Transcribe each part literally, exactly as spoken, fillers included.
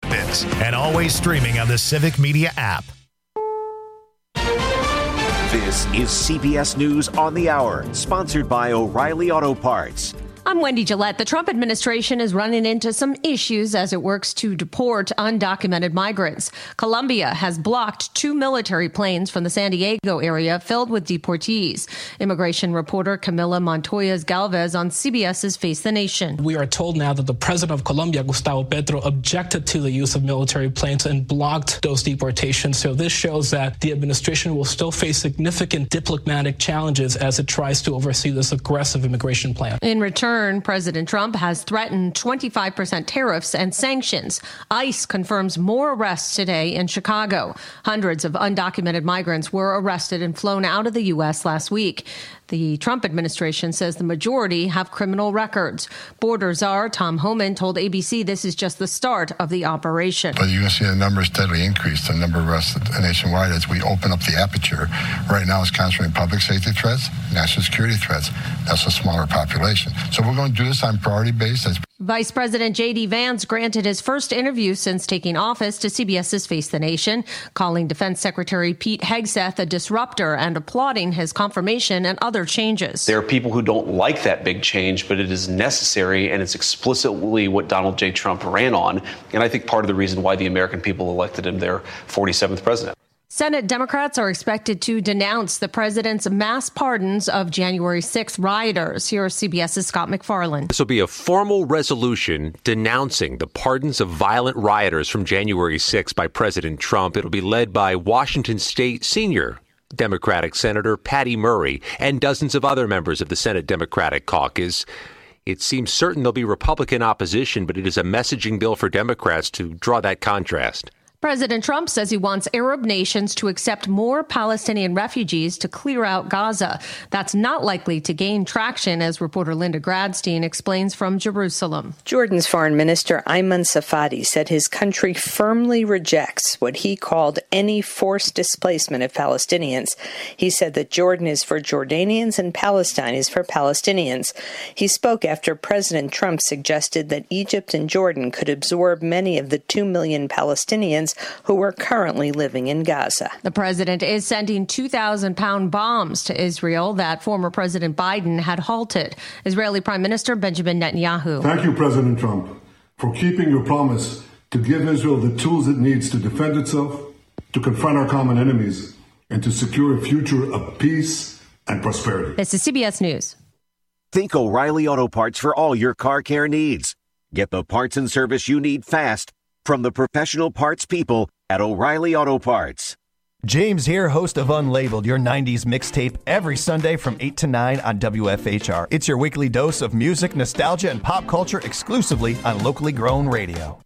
This and always streaming on the Civic Media app. This is C B S News on the Hour, sponsored by O'Reilly Auto Parts. I'm Wendy Gillette. The Trump administration is running into some issues as it works to deport undocumented migrants. Colombia has blocked two military planes from the San Diego area filled with deportees. Immigration reporter Camila Montoya Galvez on CBS's Face the Nation. We are told now that the president of Colombia, Gustavo Petro, objected to the use of military planes and blocked those deportations. So this shows that the administration will still face significant diplomatic challenges as it tries to oversee this aggressive immigration plan. In return, President Trump has threatened twenty-five percent tariffs and sanctions. ICE confirms more arrests today in Chicago. Hundreds of undocumented migrants were arrested and flown out of the U S last week. The Trump administration says the majority have criminal records. Border czar Tom Homan told A B C this is just the start of the operation. But you're going to see the numbers steadily increase, the number of arrests nationwide as we open up the aperture. Right now it's concentrating public safety threats, national security threats. That's a smaller population. So we're going to do this on priority basis. Vice President J D Vance granted his first interview since taking office to CBS's Face the Nation, calling Defense Secretary Pete Hegseth a disruptor and applauding his confirmation and other changes. There are people who don't like that big change, but it is necessary, and it's explicitly what Donald J. Trump ran on. And I think part of the reason why the American people elected him their forty-seventh president. Senate Democrats are expected to denounce the president's mass pardons of January sixth rioters. Here's CBS's Scott McFarland. This will be a formal resolution denouncing the pardons of violent rioters from January sixth by President Trump. It'll be led by Washington State senior Democratic Senator Patty Murray and dozens of other members of the Senate Democratic Caucus. It seems certain there'll be Republican opposition, but it is a messaging bill for Democrats to draw that contrast. President Trump says he wants Arab nations to accept more Palestinian refugees to clear out Gaza. That's not likely to gain traction, as reporter Linda Gradstein explains from Jerusalem. Jordan's Foreign Minister Ayman Safadi said his country firmly rejects what he called any forced displacement of Palestinians. He said that Jordan is for Jordanians and Palestine is for Palestinians. He spoke after President Trump suggested that Egypt and Jordan could absorb many of the two million Palestinians who are currently living in Gaza. The president is sending two thousand pound bombs to Israel that former President Biden had halted. Israeli Prime Minister Benjamin Netanyahu. Thank you, President Trump, for keeping your promise to give Israel the tools it needs to defend itself, to confront our common enemies, and to secure a future of peace and prosperity. This is C B S News. Think O'Reilly Auto Parts for all your car care needs. Get the parts and service you need fast from the professional parts people at O'Reilly Auto Parts. James here, host of Unlabeled, your nineties mixtape, every Sunday from eight to nine on W F H R. It's your weekly dose of music, nostalgia, and pop culture exclusively on locally grown radio.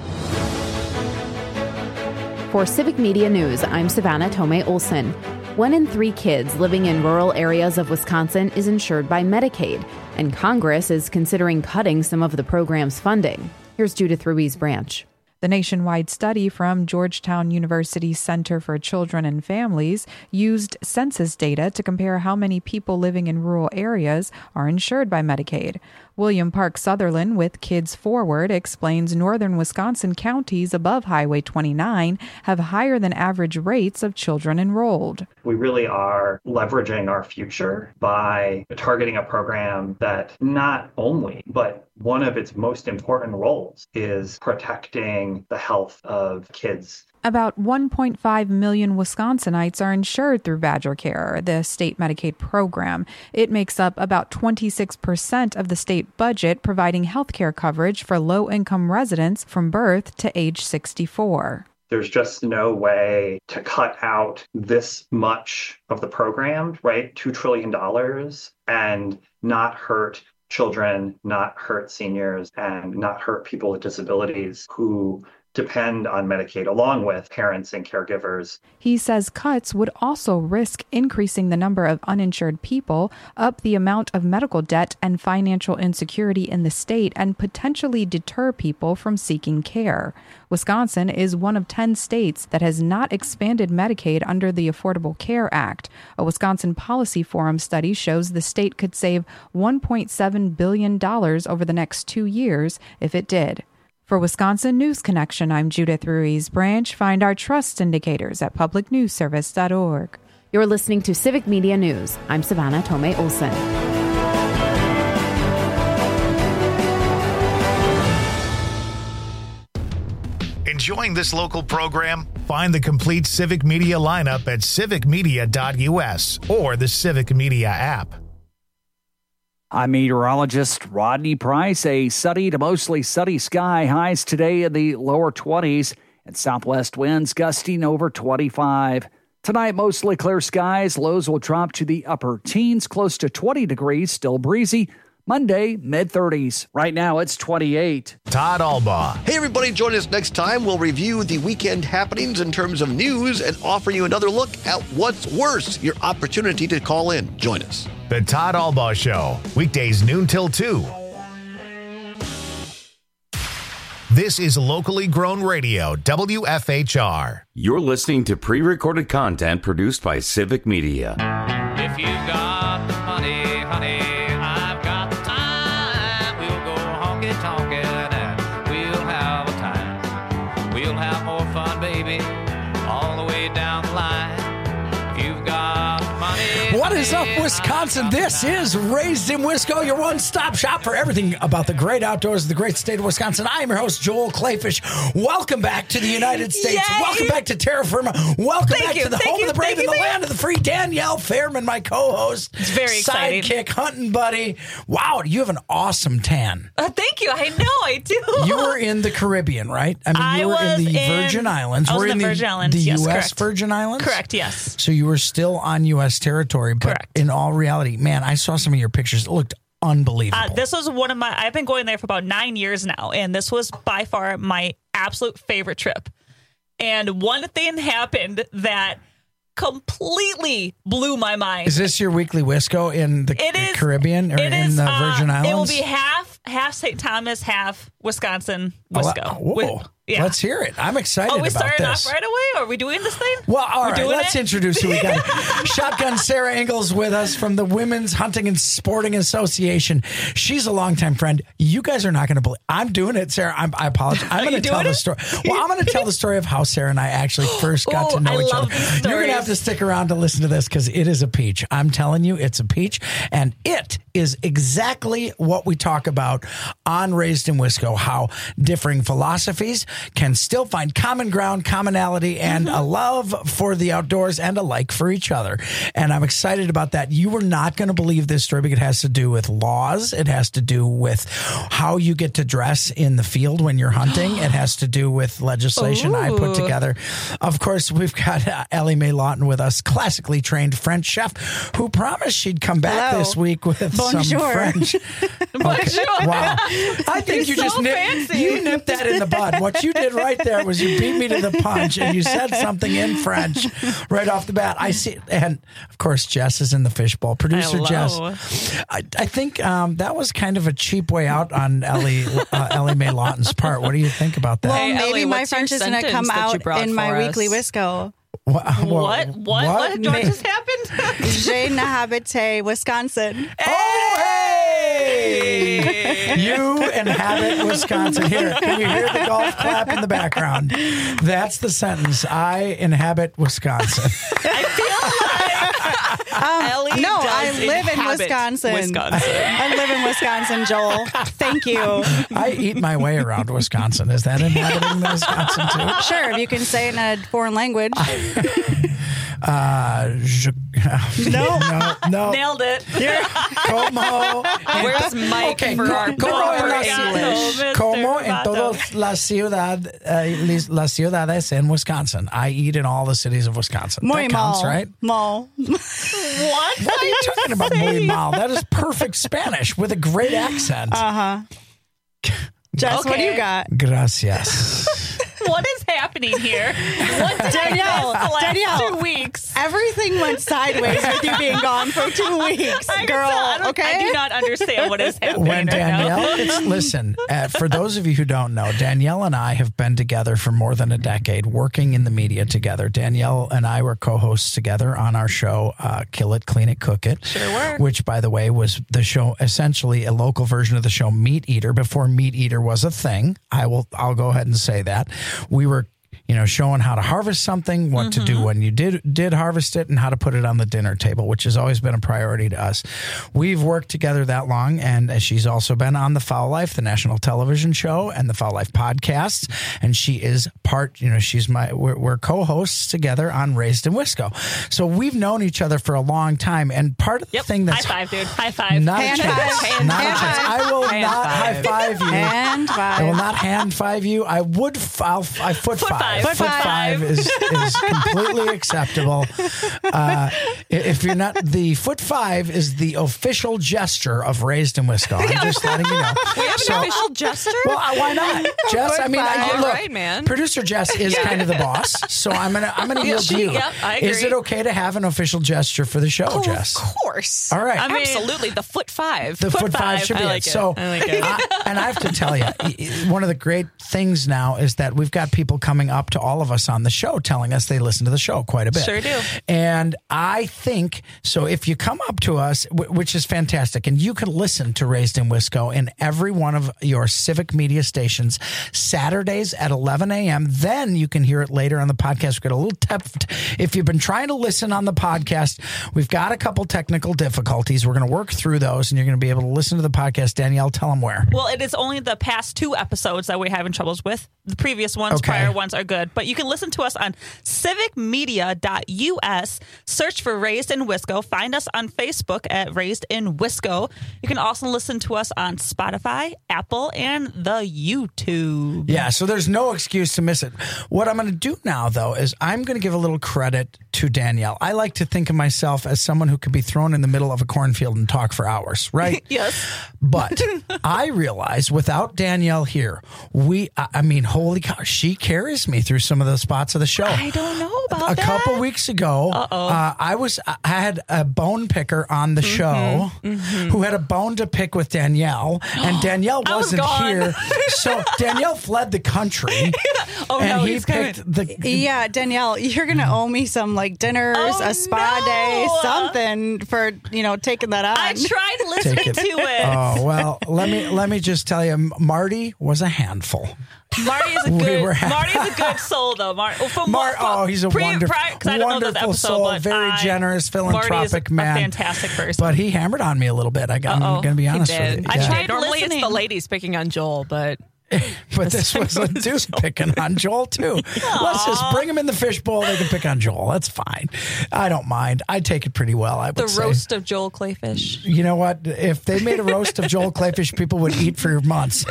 For Civic Media News, I'm Savannah Tomei Olson. One in three kids living in rural areas of Wisconsin is insured by Medicaid, and Congress is considering cutting some of the program's funding. Here's Judith Ruiz-Branch. The nationwide study from Georgetown University Center for Children and Families used census data to compare how many people living in rural areas are insured by Medicaid. William Park Sutherland with Kids Forward explains northern Wisconsin counties above Highway twenty-nine have higher than average rates of children enrolled. We really are leveraging our future by targeting a program that not only, but one of its most important roles is protecting the health of kids. About one point five million Wisconsinites are insured through Badger Care, the state Medicaid program. It makes up about twenty-six percent of the state budget, providing health care coverage for low-income residents from birth to age sixty-four. There's just no way to cut out this much of the program, right? two trillion dollars, and not hurt children, not hurt seniors, and not hurt people with disabilities who depend on Medicaid, along with parents and caregivers. He says cuts would also risk increasing the number of uninsured people, up the amount of medical debt and financial insecurity in the state, and potentially deter people from seeking care. Wisconsin is one of ten states that has not expanded Medicaid under the Affordable Care Act. A Wisconsin Policy Forum study shows the state could save one point seven billion dollars over the next two years if it did. For Wisconsin News Connection, I'm Judith Ruiz-Branch. Find our trust indicators at public news service dot org. You're listening to Civic Media News. I'm Savannah Tomei Olson. Enjoying this local program? Find the complete Civic Media lineup at civic media dot u s or the Civic Media app. I'm meteorologist Rodney Price. A sunny to mostly sunny sky, highs today in the lower twenties, and southwest winds gusting over twenty-five. Tonight, mostly clear skies. Lows will drop to the upper teens, close to twenty degrees, still breezy. Monday, mid-thirties. Right now, it's twenty-eight. Todd Albaugh. Hey, everybody, join us next time. We'll review the weekend happenings in terms of news and offer you another look at what's worse, your opportunity to call in. Join us. The Todd Albaugh Show, weekdays noon till two. This is locally grown radio, W F H R. You're listening to pre-recorded content produced by Civic Media. If you got the money, honey, I've got the time. We'll go honky-tonkin' and we'll have a time. We'll have more fun, baby, all the way down the line. If you've got money. What is up, Wisconsin? This is Raised in Wisco, your one-stop shop for everything about the great outdoors of the great state of Wisconsin. I am your host, Joel Clayfish. Welcome back to the United States. Yay! Welcome back to terra firma. Welcome Thank back you, to the thank home you, of the brave thank and the you, land of the free. Danielle Fairman, my co-host. It's very exciting. Sidekick, hunting buddy. Wow, you have an awesome tan. Uh, thank you. I know I do. You were in the Caribbean, right? I mean, I you were in the was in- Virgin Islands. I was We're in the the Virgin Islands, The yes, U S correct. Virgin Islands? Correct, yes. So you were still on U S territory, but Correct. in all reality, man, I saw some of your pictures. It looked unbelievable. Uh, this was one of my, I've been going there for about nine years now, and this was by far my absolute favorite trip. And one thing happened that completely blew my mind. Is this your weekly Wisco in the It is- Caribbean or It in is, the uh, Virgin Islands? It will be half half Saint Thomas, half Wisconsin, Oh, Wisco. uh, whoa. Wi- yeah. Let's hear it. I'm excited Oh, we about starting this. off right away? Are we doing this thing? Well, all We're right, doing let's it? introduce who we got. Shotgun Sarah Ingalls with us from the Women's Hunting and Sporting Association. She's a longtime friend. You guys are not going to believe. I'm doing it, Sarah. I'm, I apologize. I'm going to tell the story. Well, I'm going to tell the story of how Sarah and I actually first got Ooh, to know I each love other. these You're going to have to stick around to listen to this because it is a peach. I'm telling you, it's a peach. And it is exactly what we talk about on Raised in Wisco, how differing philosophies can still find common ground, commonality, and a love for the outdoors and a like for each other. And I'm excited about that. You were not going to believe this story because it has to do with laws. It has to do with how you get to dress in the field when you're hunting. It has to do with legislation I put Ooh. together. Of course, we've got uh, Ellie Mae Lawton with us, classically trained French chef, who promised she'd come back Hello. this week with Bonjour. some French. Bonjour. Wow. I think You're you just so nipped, fancy. you nipped that in the bud. What you did right there was you beat me to the punch and you said something in French right off the bat. I see. And of course, Jess is in the fishbowl. Producer Hello. Jess. I, I think um, that was kind of a cheap way out on Ellie, uh, Ellie Mae Lawton's part. What do you think about that? Well, Hey, maybe Ellie, my what's your French is going to sentence come that you out brought in my for weekly us? Wisco. What? What? What? What, What just happened? Je n'habite Wisconsin. Oh, hey! You inhabit Wisconsin. Here, can you hear the golf clap in the background? That's the sentence. I inhabit Wisconsin. I feel like Um, Ellie no, does I live in inhabit Wisconsin. Wisconsin. I live in Wisconsin, Joel. Thank you. I eat my way around Wisconsin. Is that inhabiting Wisconsin too? Sure, if you can say it in a foreign language. Uh, je, No. no, no. Nailed it. Como. Where's Mike Okay, for co- our como en proper la English? ciudad, como en todas las ciudad, uh, las ciudades in Wisconsin. I eat in all the cities of Wisconsin. Muy that counts, mal. right? Mal. What? What are you talking about, muy mal? That is perfect Spanish with a great accent. Uh huh. Jess, what do you Okay. got? Gracias. What is happening? happening here? What did Danielle, I miss the last Danielle, two weeks? Everything went sideways with you being gone for two weeks, I girl. guess I don't- okay, I do not understand what is happening When right now. Danielle, it's, listen, uh, for those of you who don't know, Danielle and I have been together for more than a decade, working in the media together. Danielle and I were co-hosts together on our show, uh, Kill It, Clean It, Cook It, Sure were. which, by the way, was the show, essentially a local version of the show Meat Eater before Meat Eater was a thing. I will, I'll go ahead and say that. We were you know, showing how to harvest something, what Mm-hmm. to do when you did did harvest it, and how to put it on the dinner table, which has always been a priority to us. We've worked together that long, and she's also been on The Foul Life, the national television show, and The Foul Life podcasts, and she is part, you know, she's my, we're, we're co-hosts together on Raised in Wisco. So we've known each other for a long time, and part of the Yep. thing that's... High five, dude. High five. Not Hand a chance. five. Hand Not five. a chance. I will Hand not five. high five you. Hand five. I will not hand five you. I would. F- I'll, I foot, Foot five. five. Foot Foot five, five. is is completely acceptable. Uh, if you're not, the foot five is the official gesture of Raised in Wisco. I'm just letting you know. We have an So- official gesture? Well, uh, why not, Jess? I mean, I, All look, right, man. producer Jess is kind of the boss, so I'm gonna I'm gonna Yeah, yield to she- you. yep, I Is agree. it okay to have an official gesture for the show, Oh, Jess? of course. All right. I mean, absolutely. The foot five. The foot, five, should be I it. like it. So, I like it. I- and I have to tell you, one of the great things now is that we've got people coming up to all of us on the show telling us they listen to the show quite a bit. Sure do. And I think, so if you come up to us, w- which is fantastic, and you can listen to Raised in Wisco in every one of your civic media stations, Saturdays at eleven a.m., then you can hear it later on the podcast. We've got a little tip. If you've been trying to listen on the podcast, we've got a couple technical difficulties. We're going to work through those, and you're going to be able to listen to the podcast. Danielle, tell them where. Well, it is only the past two episodes that we're having troubles with. The previous ones, Okay. prior ones are good. But you can listen to us on civic media dot U S. Search for Raised in Wisco. Find us on Facebook at Raised in Wisco. You can also listen to us on Spotify, Apple, and the YouTube. Yeah, so there's no excuse to miss it. What I'm going to do now, though, is I'm going to give a little credit to Danielle. I like to think of myself as someone who could be thrown in the middle of a cornfield and talk for hours, right? Yes. But I realize without Danielle here, we, I I mean, holy cow, she carries me through some of the spots of the show. I don't know about A that. couple weeks ago, uh, I was I had a bone picker on the show who had a bone to pick with Danielle, and Danielle I was wasn't gone. here, so Danielle fled the country. Oh, and no, he he's picked coming. the. Yeah, Danielle, you're gonna owe me some like dinners, Oh, a spa no. day, something for you know taking that on. I tried listening Take it. to it. Oh well, let me let me just tell you, Marty was a handful. Marty is a We good. were having- Marty's a good soul, though. Mar- well, from Mar- oh, he's a pre- wonderful, prior- 'cause I don't know this wonderful episode, soul, but very I- generous, Marty is philanthropic a man, fantastic person. But he hammered on me a little bit. I got, I'm Uh-oh. going to be He honest did. with you. I Yeah. tried. Normally, listening. it's the ladies picking on Joel, but But this was a dude picking on Joel too. Let's just bring him in the fishbowl. They can pick on Joel. That's fine. I don't mind. I take it pretty well. I would the say. roast of Joel Clayfish. You know what? If they made a roast of Joel Clayfish, people would eat for months.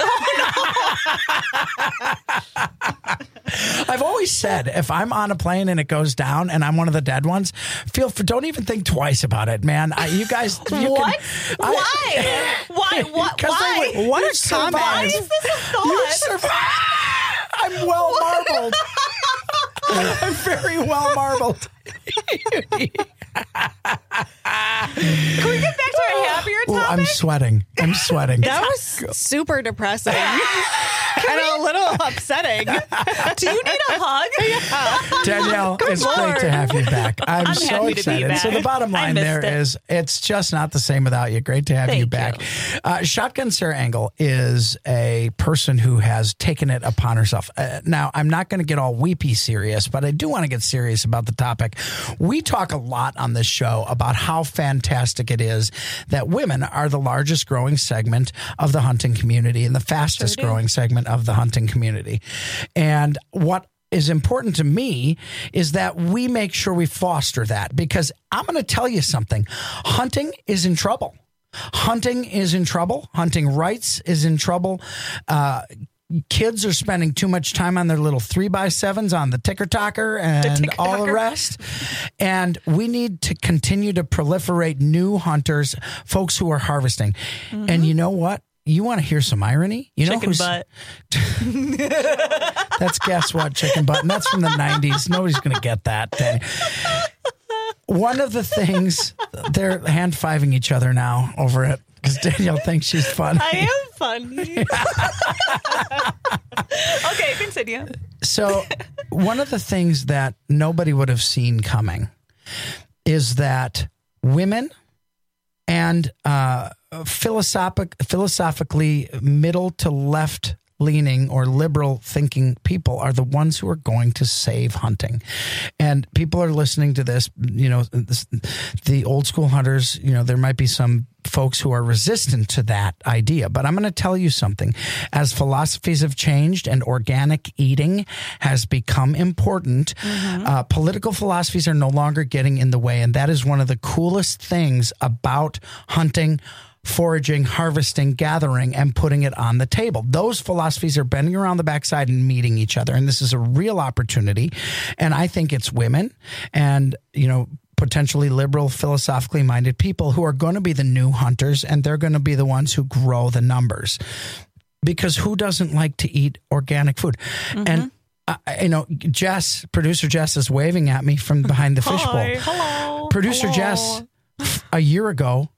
I've always said if I'm on a plane and it goes down and I'm one of the dead ones, feel for, don't even think twice about it, man. I, you guys, you What? Can, Why? Why? What? 'Cause Why? they would- What you a survived. Why comment. is this a You thought? survived. I'm well marbled. I'm very well marbled. Can we get back to a happier Ooh, topic? I'm sweating. I'm sweating. That was super depressing and a little upsetting. Do you need a hug? Danielle, it's great Lord. to have you back. I'm, I'm so happy to be excited. back. So the bottom I line missed there it. is it's just not the same without you. Great to have you Thank back. Uh, Shotgun Sarah Engel is a person who has taken it upon herself. Uh, now, I'm not going to get all weepy serious, but I do want to get serious about the topic. We talk a lot on this show about how fantastic it is that women are the largest growing segment of the hunting community and the fastest Sure do. growing segment of the hunting community. And what is important to me is that we make sure we foster that, because I'm going to tell you something. Hunting is in trouble. Hunting is in trouble. Hunting rights is in trouble. Uh, kids are spending too much time on their little three by sevens on the ticker talker and all the rest. And we need to continue to proliferate new hunters, folks who are harvesting. Mm-hmm. And you know what? you want to hear some irony? You know Chicken who's butt. That's guess what, chicken butt. And that's from the nineties. Nobody's going to get that. Danny. One of the things, they're hand-fiving each other now over it because Danielle thinks she's funny. I am funny. Okay, continue. So one of the things that nobody would have seen coming is that women and uh, philosophic, philosophically middle to left leaning or liberal thinking people are the ones who are going to save hunting. And people are listening to this, you know, this, the old school hunters, you know, there might be some folks who are resistant to that idea. But I'm going to tell you something. As philosophies have changed and organic eating has become important, mm-hmm. uh, political philosophies are no longer getting in the way. And that is one of the coolest things about hunting, foraging, harvesting, gathering, and putting it on the table. Those philosophies are bending around the backside and meeting each other. And this is a real opportunity. And I think it's women and, you know, potentially liberal, philosophically minded people who are going to be the new hunters, and they're going to be the ones who grow the numbers. Because who doesn't like to eat organic food? Mm-hmm. And uh, you know, Jess, producer Jess is waving at me from behind the fishbowl. Hello. Producer Hello. Jess, a year ago,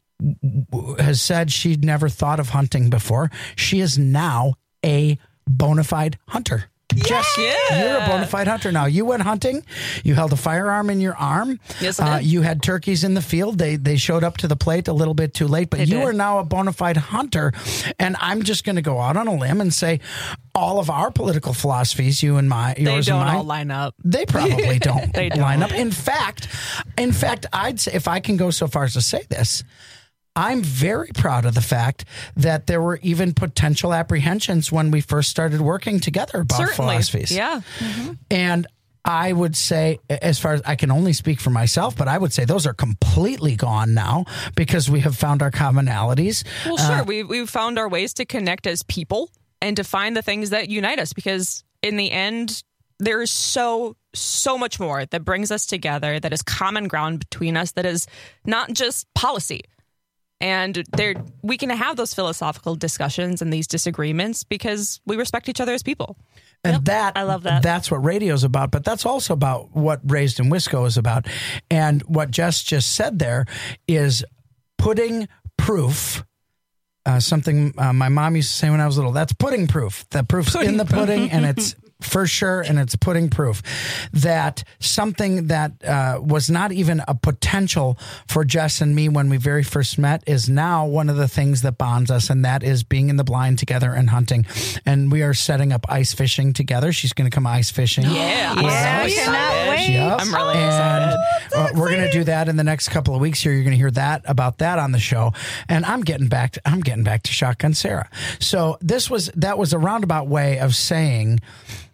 has said she'd never thought of hunting before. She is now a bona fide hunter. Yeah. Jess, Yeah. you're a bona fide hunter now. You went hunting. You held a firearm in your arm. Yes, I uh, did. You had turkeys in the field. They they showed up to the plate a little bit too late, but They you did. are now a bona fide hunter. And I'm just going to go out on a limb and say all of our political philosophies, you and my, They yours don't and mine, all line up. they probably don't, They don't. line up. In fact, in fact, I'd say, if I can go so far as to say this, I'm very proud of the fact that there were even potential apprehensions when we first started working together about Certainly. philosophies. Yeah. And I would say, as far as I can only speak for myself, but I would say those are completely gone now because we have found our commonalities. Well, sure. Uh, we we've found our ways to connect as people and to find the things that unite us, because in the end, there is so, so much more that brings us together, that is common ground between us, that is not just policy. And there, we can have those philosophical discussions and these disagreements because we respect each other as people. And that, I love that. That's what radio's about, but that's also about what Raised in Wisco is about. And what Jess just said there is putting proof, uh, something uh, my mom used to say when I was little, that's pudding proof. The proof's Pudding in the pudding and it's for sure, and it's pudding proof that something that uh, was not even a potential for Jess and me when we very first met is now one of the things that bonds us, and that is being in the blind together and hunting. And we are setting up ice fishing together. She's going to come ice fishing. Yeah. with Yeah, us. I cannot wait. Yep. I'm really and, excited. uh, we're going to do that in the next couple of weeks here. You're going to hear that about that on the show. And I'm getting back to, I'm getting back to Shotgun Sarah. So this was, that was a roundabout way of saying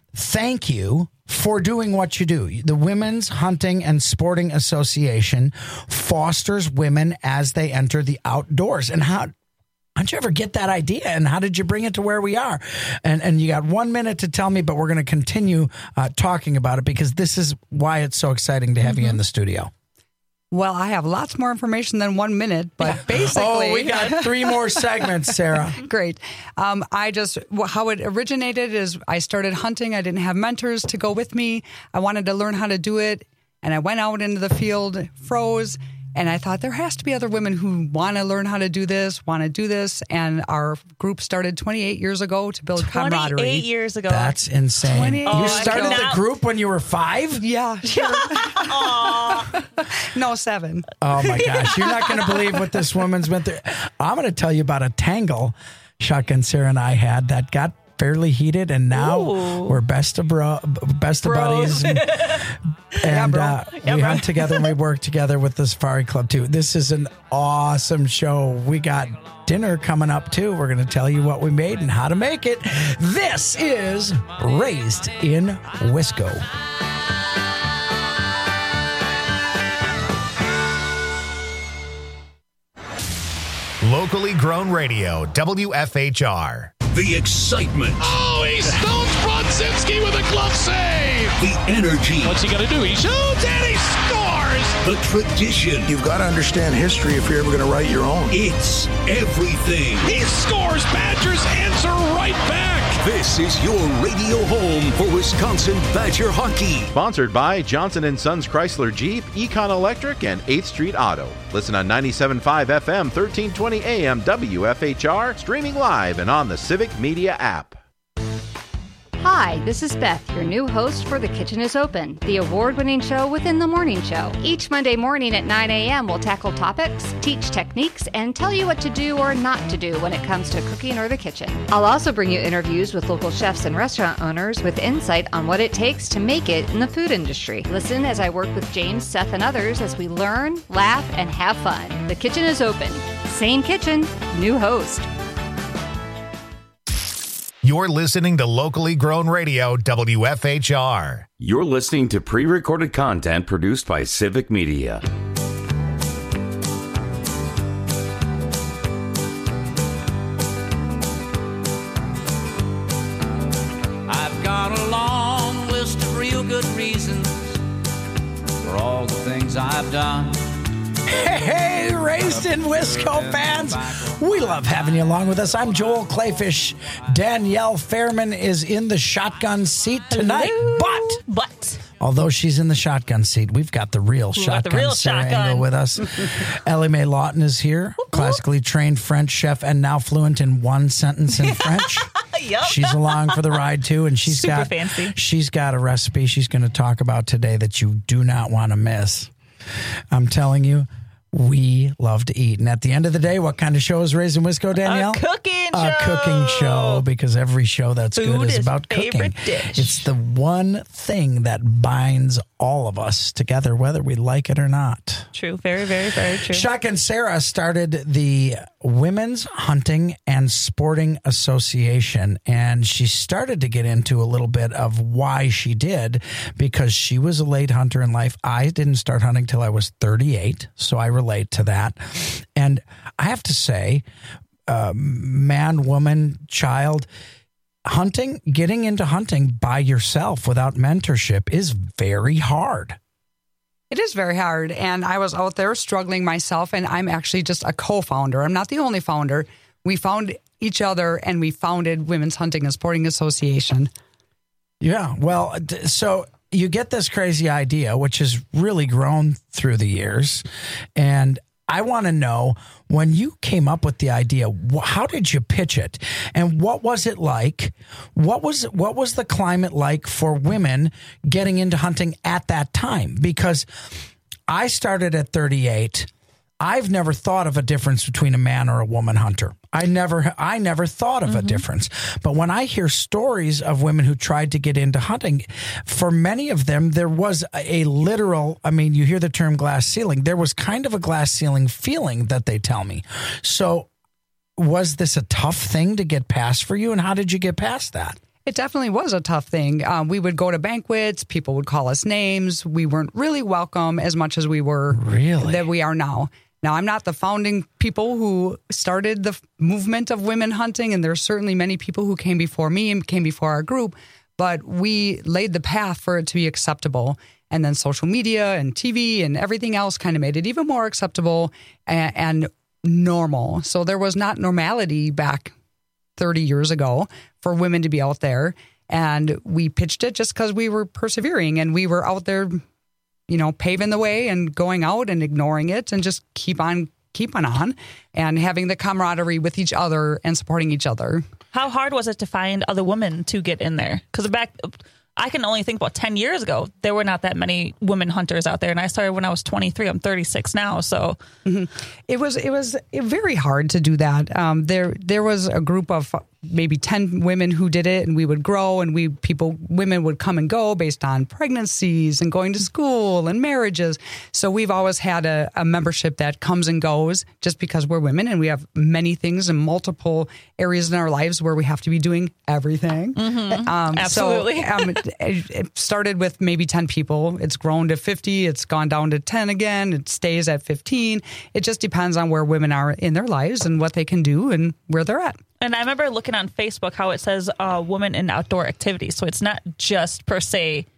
thank you for doing what you do. The Women's Hunting and Sporting Association fosters women as they enter the outdoors. And how, how'd you ever get that idea? And how did you bring it to where we are? And and you got one minute to tell me, but we're going to continue uh, talking about it because this is why it's so exciting to have Mm-hmm. you in the studio. Well, I have lots more information than one minute, but basically... Oh, we got three more segments, Sarah. Great. Um, I just, well, how it originated is I started hunting. I didn't have mentors to go with me. I wanted to learn how to do it. And I went out into the field, froze, and I thought there has to be other women who want to learn how to do this, want to do this. And our group started twenty-eight years ago to build camaraderie. twenty-eight years ago. That's insane. twenty You Oh, I started the cannot- group when you were five? Yeah, sure. No, seven. Oh my gosh, you're not going to believe what this woman's been through. I'm going to tell you about a tangle Shotgun Sarah and I had that got fairly heated, and now Ooh. we're best of bro, best of buddies, and, and bro. uh, Yeah, we bro. hunt together and we work together with the Safari Club too. This is an awesome show. We got dinner coming up too. We're going to tell you what we made and how to make it. This is Raised in Wisco. Locally grown radio, W F H R. The excitement. Oh, he stones Brodzinski with a glove save. The energy. What's he going to do? He shoots and he scores. a tradition. You've got to understand history if you're ever going to write your own. It's everything. He scores. Badgers answer right back. This is your radio home for Wisconsin Badger hockey. Sponsored by Johnson and Sons Chrysler Jeep, Econ Electric, and eighth Street Auto. Listen on ninety-seven point five F M, thirteen twenty A M W F H R, streaming live and on the Civic Media app. Hi, this is Beth, your new host for The Kitchen is Open, the award-winning show within the morning show. Each Monday morning at nine A M, we'll tackle topics, teach techniques, and tell you what to do or not to do when it comes to cooking or the kitchen. I'll also bring you interviews with local chefs and restaurant owners with insight on what it takes to make it in the food industry. Listen as I work with James, Seth, and others as we learn, laugh, and have fun. The Kitchen is Open. Same kitchen, new host. You're listening to locally grown radio, W F H R. You're listening to pre-recorded content produced by Civic Media. I've got a long list of real good reasons for all the things I've done. Hey, hey, Raised in Wisco fans. We love having you along with us. I'm Joel Clayfish. Danielle Fairman is in the shotgun seat tonight. Hello. But, but, although she's in the shotgun seat, we've got the real we shotgun the real Sarah shotgun. Engel with us. Ellie Mae Lawton is here, classically trained French chef and now fluent in one sentence in French. Yep. She's along for the ride too, and she's Super got fancy. she's got a recipe she's going to talk about today that you do not want to miss. I'm telling you, we love to eat. And at the end of the day, what kind of show is Raised in Wisco, Danielle? A cooking show. A cooking show, because every show that's Food good is, is about cooking. favorite dish. It's the one thing that binds all of us together, whether we like it or not. True. Very, very, very true. Shotgun Sarah started the Women's Hunting and Sporting Association, and she started to get into a little bit of why she did, because she was a late hunter in life. I didn't start hunting till I was thirty-eight, so I relate to that. And I have to say, uh, man, woman, child, hunting, getting into hunting by yourself without mentorship is very hard. It is very hard. And I was out there struggling myself, and I'm actually just a co-founder. I'm not the only founder. We found each other and we founded Women's Hunting and Sporting Association. Yeah. Well, so you get this crazy idea, which has really grown through the years. And I want to know, when you came up with the idea, how did you pitch it? And what was it like? What was what was the climate like for women getting into hunting at that time? Because I started at thirty-eight. I've never thought of a difference between a man or a woman hunter. I never, I never thought of mm-hmm. a difference. But when I hear stories of women who tried to get into hunting, for many of them, there was a, a literal, I mean, you hear the term glass ceiling. There was kind of a glass ceiling feeling that they tell me. So was this a tough thing to get past for you? And how did you get past that? It definitely was a tough thing. Um, we would go to banquets. People would call us names. We weren't really welcome as much as we were really that we are now. Now, I'm not the founding people who started the movement of women hunting, and there's certainly many people who came before me and came before our group, but we laid the path for it to be acceptable. And then social media and T V and everything else kind of made it even more acceptable and, and normal. So there was not normality back thirty years ago for women to be out there. And we pitched it just because we were persevering and we were out there, you know, paving the way and going out and ignoring it and just keep on keeping on and having the camaraderie with each other and supporting each other. How hard was it to find other women to get in there? Because back, I can only think about ten years ago, there were not that many women hunters out there. And I started when I was twenty-three. I'm thirty-six now. So mm-hmm. it was it was very hard to do that. Um, there there was a group of maybe ten women who did it, and we would grow, and we people women would come and go based on pregnancies and going to school and marriages. So we've always had a, a membership that comes and goes just because we're women, and we have many things in multiple areas in our lives where we have to be doing everything. Mm-hmm. Um, Absolutely. So, um, it, it started with maybe ten people. It's grown to fifty. It's gone down to ten again. It stays at fifteen. It just depends on where women are in their lives and what they can do and where they're at. And I remember looking on Facebook how it says uh, woman in outdoor activities. So it's not just per se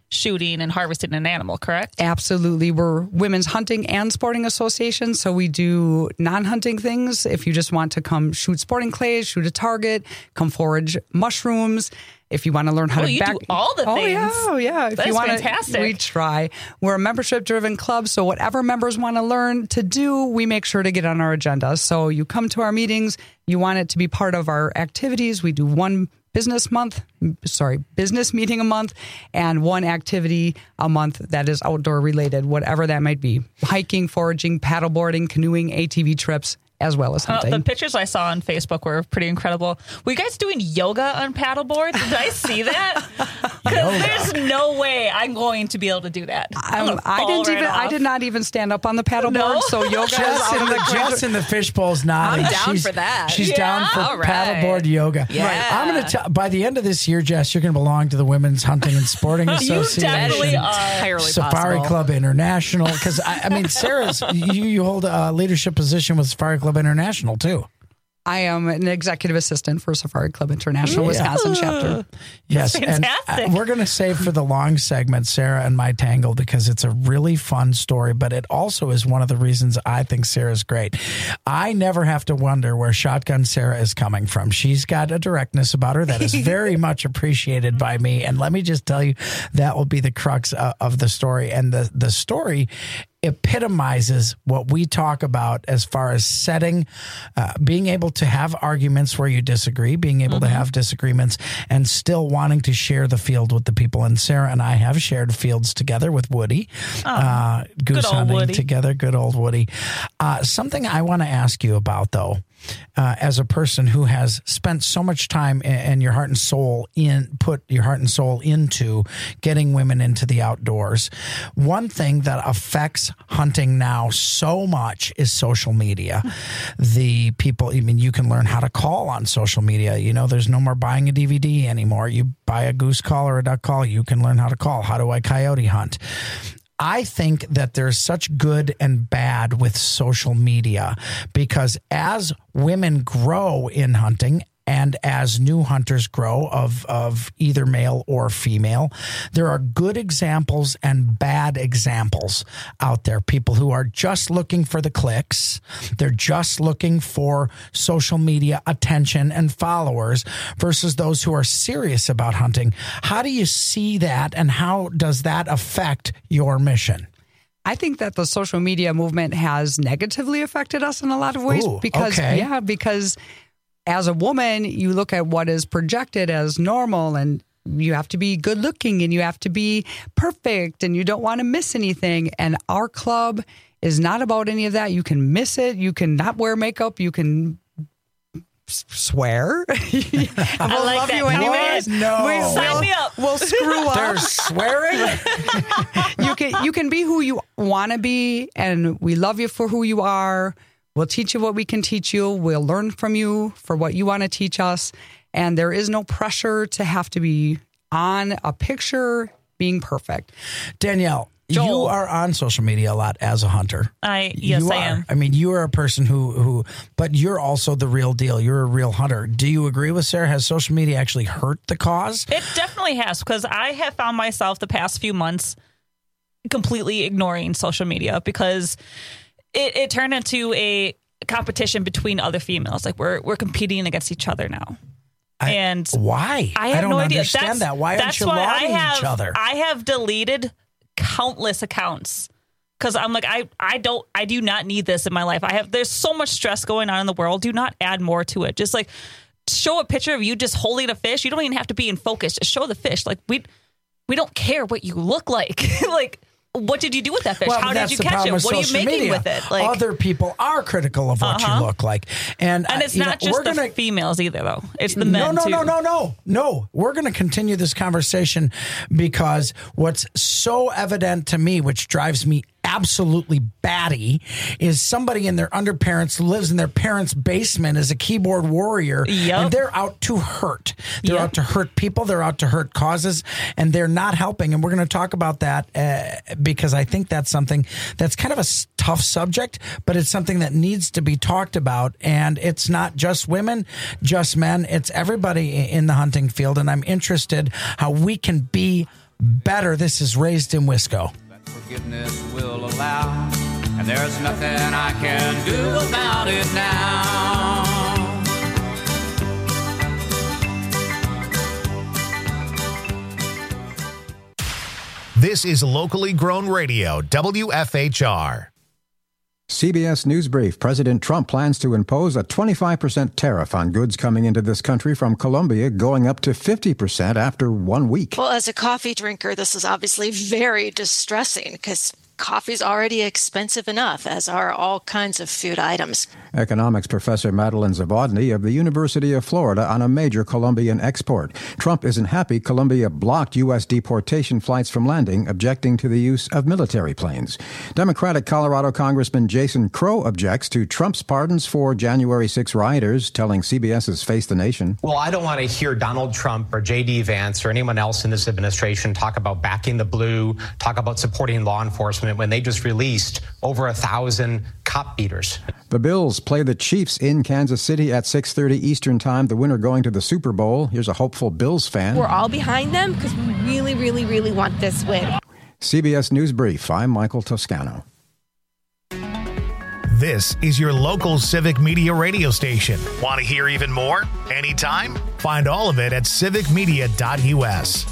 shooting and harvesting an animal, correct? Absolutely. We're Women's Hunting and Sporting Association, so we do non-hunting things. If you just want to come shoot sporting clays, shoot a target, come forage mushrooms. If you want to learn how well, to you back do all the oh, things. Yeah, oh, yeah. If That's you want fantastic. To, we try. We're a membership-driven club, so whatever members want to learn to do, we make sure to get on our agenda. So you come to our meetings, you want it to be part of our activities. We do one business month, sorry, business meeting a month, and one activity a month that is outdoor related, whatever that might be. Hiking, foraging, paddleboarding, canoeing, A T V trips, as well as hunting. Uh, the pictures I saw on Facebook were pretty incredible. Were you guys doing yoga on paddleboard? Did I see that? Because there's no way I'm going to be able to do that. Um, I didn't right even. off. I did not even stand up on the paddleboard. No? So yoga is Jess out in of the, the Jess in the fishbowl's nodding. I'm down she's, for that. She's Yeah? down for All right. paddleboard yoga. Yeah. Right. I'm going to tell. By the end of this year, Jess, you're going to belong to the Women's Hunting and Sporting You Association. definitely are. Entirely Safari possible. Club International. Because I, I mean, Sarah's you, you hold a leadership position with Safari Club International too. I am an executive assistant for Safari Club International, Yeah. Wisconsin chapter. Yes, That's and fantastic. uh, we're going to save for the long segment Sarah and my tangle because it's a really fun story, but it also is one of the reasons I think Sarah's great. I never have to wonder where Shotgun Sarah is coming from. She's got a directness about her that is very much appreciated by me, and let me just tell you, that will be the crux uh, of the story. And the the story epitomizes what we talk about as far as setting, uh, being able to have arguments where you disagree, being able Mm-hmm. to have disagreements, and still wanting to share the field with the people. And Sarah and I have shared fields together with Woody, Oh, uh, goose good old hunting Woody. together. Good old Woody. Uh, something I want to ask you about, though, uh, as a person who has spent so much time and, and your heart and soul in, put your heart and soul into getting women into the outdoors. One thing that affects hunting now so much is social media. The people, I mean, you can learn how to call on social media. You know, there's no more buying a D V D anymore. You buy a goose call or a duck call, you can learn how to call. How do I coyote hunt? I think that there's such good and bad with social media because as women grow in hunting and as new hunters grow of, of either male or female, there are good examples and bad examples out there. People who are just looking for the clicks. They're just looking for social media attention and followers versus those who are serious about hunting. How do you see that and how does that affect your mission? I think that the social media movement has negatively affected us in a lot of ways Ooh, because, okay. yeah, because as a woman, you look at what is projected as normal and you have to be good looking and you have to be perfect and you don't want to miss anything. And our club is not about any of that. You can miss it. You can not wear makeup. You can s- swear. I I like love that. you anyways. What? No. We, Sign we'll, me up. We'll screw up. There's swearing? you can you can be who you want to be, and we love you for who you are. We'll teach you what we can teach you. We'll learn from you for what you want to teach us. And there is no pressure to have to be on a picture being perfect. Danielle, Joel. you are on social media a lot as a hunter. I yes, you I are. am. I mean, you are a person who, who, but you're also the real deal. You're a real hunter. Do you agree with Sarah? Has social media actually hurt the cause? It definitely has because I have found myself the past few months completely ignoring social media because it, it turned into a competition between other females. Like we're we're competing against each other now. I, and why? I have don't no idea. understand That's, that. Why aren't that's you why I lauding have, each other? I have deleted countless accounts because I'm like I I don't I do not need this in my life. I have there's so much stress going on in the world. Do not add more to it. Just like show a picture of you just holding a fish. You don't even have to be in focus. Just show the fish. Like we we don't care what you look like. Like. What did you do with that fish? Well, How that's did you the catch it? problem with What are you social making media. with it? Like, Other people are critical of what Uh-huh. you look like, and and uh, it's you not know, just we're the gonna, females either, though. It's the no, men no, too. no, no, no, no. We're going to continue this conversation because what's so evident to me, which drives me absolutely batty, is somebody in their underparents lives in their parents' basement as a keyboard warrior, Yep. and they're out to hurt. They're Yep. out to hurt people. They're out to hurt causes, and they're not helping. And we're going to talk about that uh, because I think that's something that's kind of a s- tough subject, but it's something that needs to be talked about. And it's not just women, just men. It's everybody i- in the hunting field. And I'm interested how we can be better. This is Raised in Wisco. Forgiveness will allow, and there's nothing I can do about it now. This is locally grown radio, W F H R. C B S News Brief. President Trump plans to impose a twenty-five percent tariff on goods coming into this country from Colombia, going up to fifty percent after one week. Well, as a coffee drinker, this is obviously very distressing because coffee's already expensive enough, as are all kinds of food items. Economics professor Madeline Zavodny of the University of Florida on a major Colombian export. Trump isn't happy Colombia blocked U S deportation flights from landing, objecting to the use of military planes. Democratic Colorado Congressman Jason Crow objects to Trump's pardons for January sixth rioters, telling CBS's Face the Nation. Well, I don't want to hear Donald Trump or J D Vance or anyone else in this administration talk about backing the blue, talk about supporting law enforcement when they just released over a thousand cop beaters. The Bills play the Chiefs in Kansas City at six thirty Eastern Time, the winner going to the Super Bowl. Here's a hopeful Bills fan. We're all behind them because we really, really, really want this win. C B S News Brief. I'm Michael Toscano. This is your local Civic Media radio station. Want to hear even more? Anytime? Find all of it at civic media dot U S.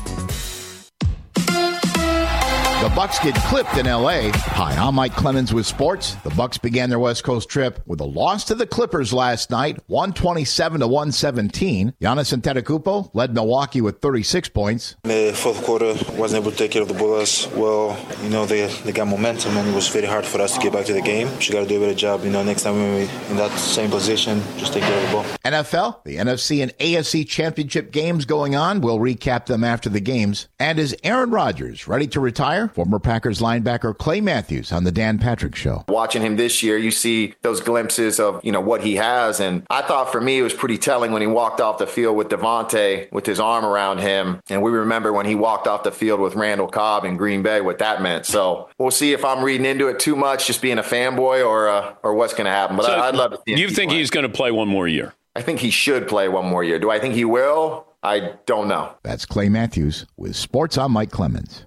The Bucks get clipped in L A. Hi, I'm Mike Clemens with sports. The Bucks began their West Coast trip with a loss to the Clippers last night, one twenty-seven to one seventeen. Giannis Antetokounmpo led Milwaukee with thirty-six points. In the fourth quarter, wasn't able to take care of the ball as well. You know, they they got momentum, and it was very hard for us to get back to the game. We got to do a better job. You know, next time when we're in that same position, just take care of the ball. N F L, the N F C and A F C championship games going on. We'll recap them after the games. And is Aaron Rodgers ready to retire? Former Packers linebacker Clay Matthews on the Dan Patrick Show. Watching him this year, you see those glimpses of, you know, what he has. And I thought for me, it was pretty telling when he walked off the field with Devontae with his arm around him. And we remember when he walked off the field with Randall Cobb in Green Bay, what that meant. So we'll see if I'm reading into it too much, just being a fanboy, or uh, or what's going to happen. But so I, I'd love to see him. You think play. He's going to play one more year? I think he should play one more year. Do I think he will? I don't know. That's Clay Matthews with Sports. I'm Mike Clemens.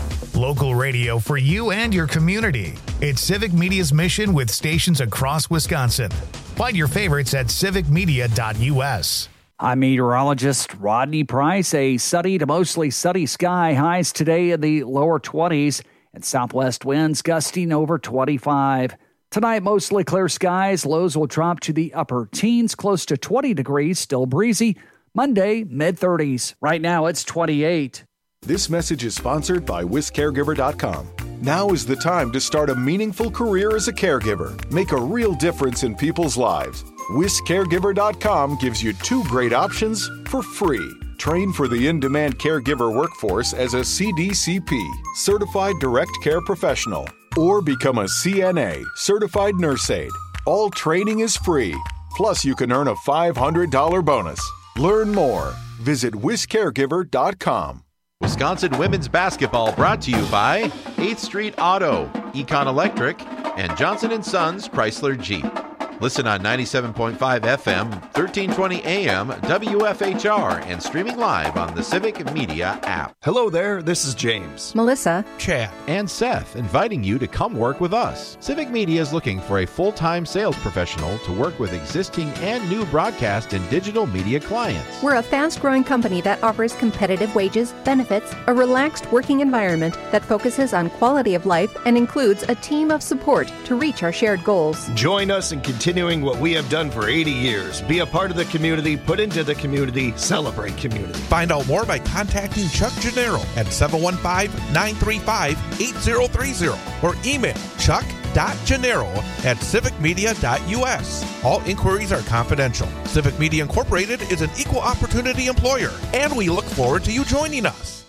Local radio for you and your community. It's Civic Media's mission with stations across Wisconsin. Find your favorites at civic media dot U S. I'm meteorologist Rodney Price. A sunny to mostly sunny sky, highs today in the lower twenties, and southwest winds gusting over twenty-five. Tonight, mostly clear skies. Lows will drop to the upper teens, close to twenty degrees, still breezy. Monday, mid-thirties. Right now, it's twenty-eight. This message is sponsored by Wis Caregiver dot com. Now is the time to start a meaningful career as a caregiver. Make a real difference in people's lives. Wis Caregiver dot com gives you two great options for free. Train for the in-demand caregiver workforce as a C D C P, Certified Direct Care Professional, or become a C N A, Certified Nurse Aide. All training is free. Plus, you can earn a five hundred dollars bonus. Learn more. Visit Wis Caregiver dot com. Wisconsin women's basketball brought to you by eighth Street Auto, Econ Electric, and Johnson and Sons Chrysler Jeep. Listen on ninety-seven point five F M, thirteen twenty A M, W F H R, and streaming live on the Civic Media app. Hello there, this is James, Melissa, Chad, and Seth, inviting you to come work with us. Civic Media is looking for a full-time sales professional to work with existing and new broadcast and digital media clients. We're a fast-growing company that offers competitive wages, benefits, a relaxed working environment that focuses on quality of life and includes a team of support to reach our shared goals. Join us in continuing what we have done for eighty years. Be a part of the community, put into the community, celebrate community. Find out more by contacting Chuck Gennaro at seven one five, nine three five, eight zero three zero or email chuck dot gennaro at civic media dot U S. All inquiries are confidential. Civic Media Incorporated is an equal opportunity employer, and we look forward to you joining us.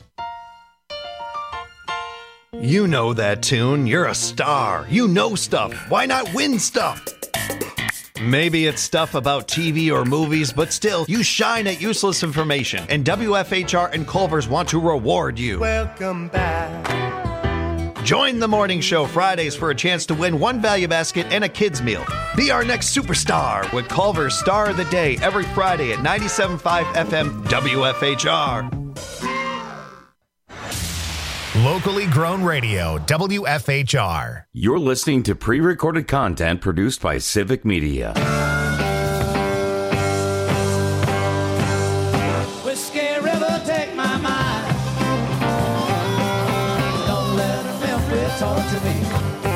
You know that tune. You're a star. You know stuff. Why not win stuff? Maybe it's stuff about T V or movies, but still, you shine at useless information. And W F H R and Culver's want to reward you. Welcome back. Join the morning show Fridays for a chance to win one value basket and a kid's meal. Be our next superstar with Culver's Star of the Day every Friday at ninety-seven point five F M W F H R. Locally grown radio, W F H R. You're listening to pre-recorded content produced by Civic Media. Whiskey River, take my mind. Don't let her Memphis talk to me.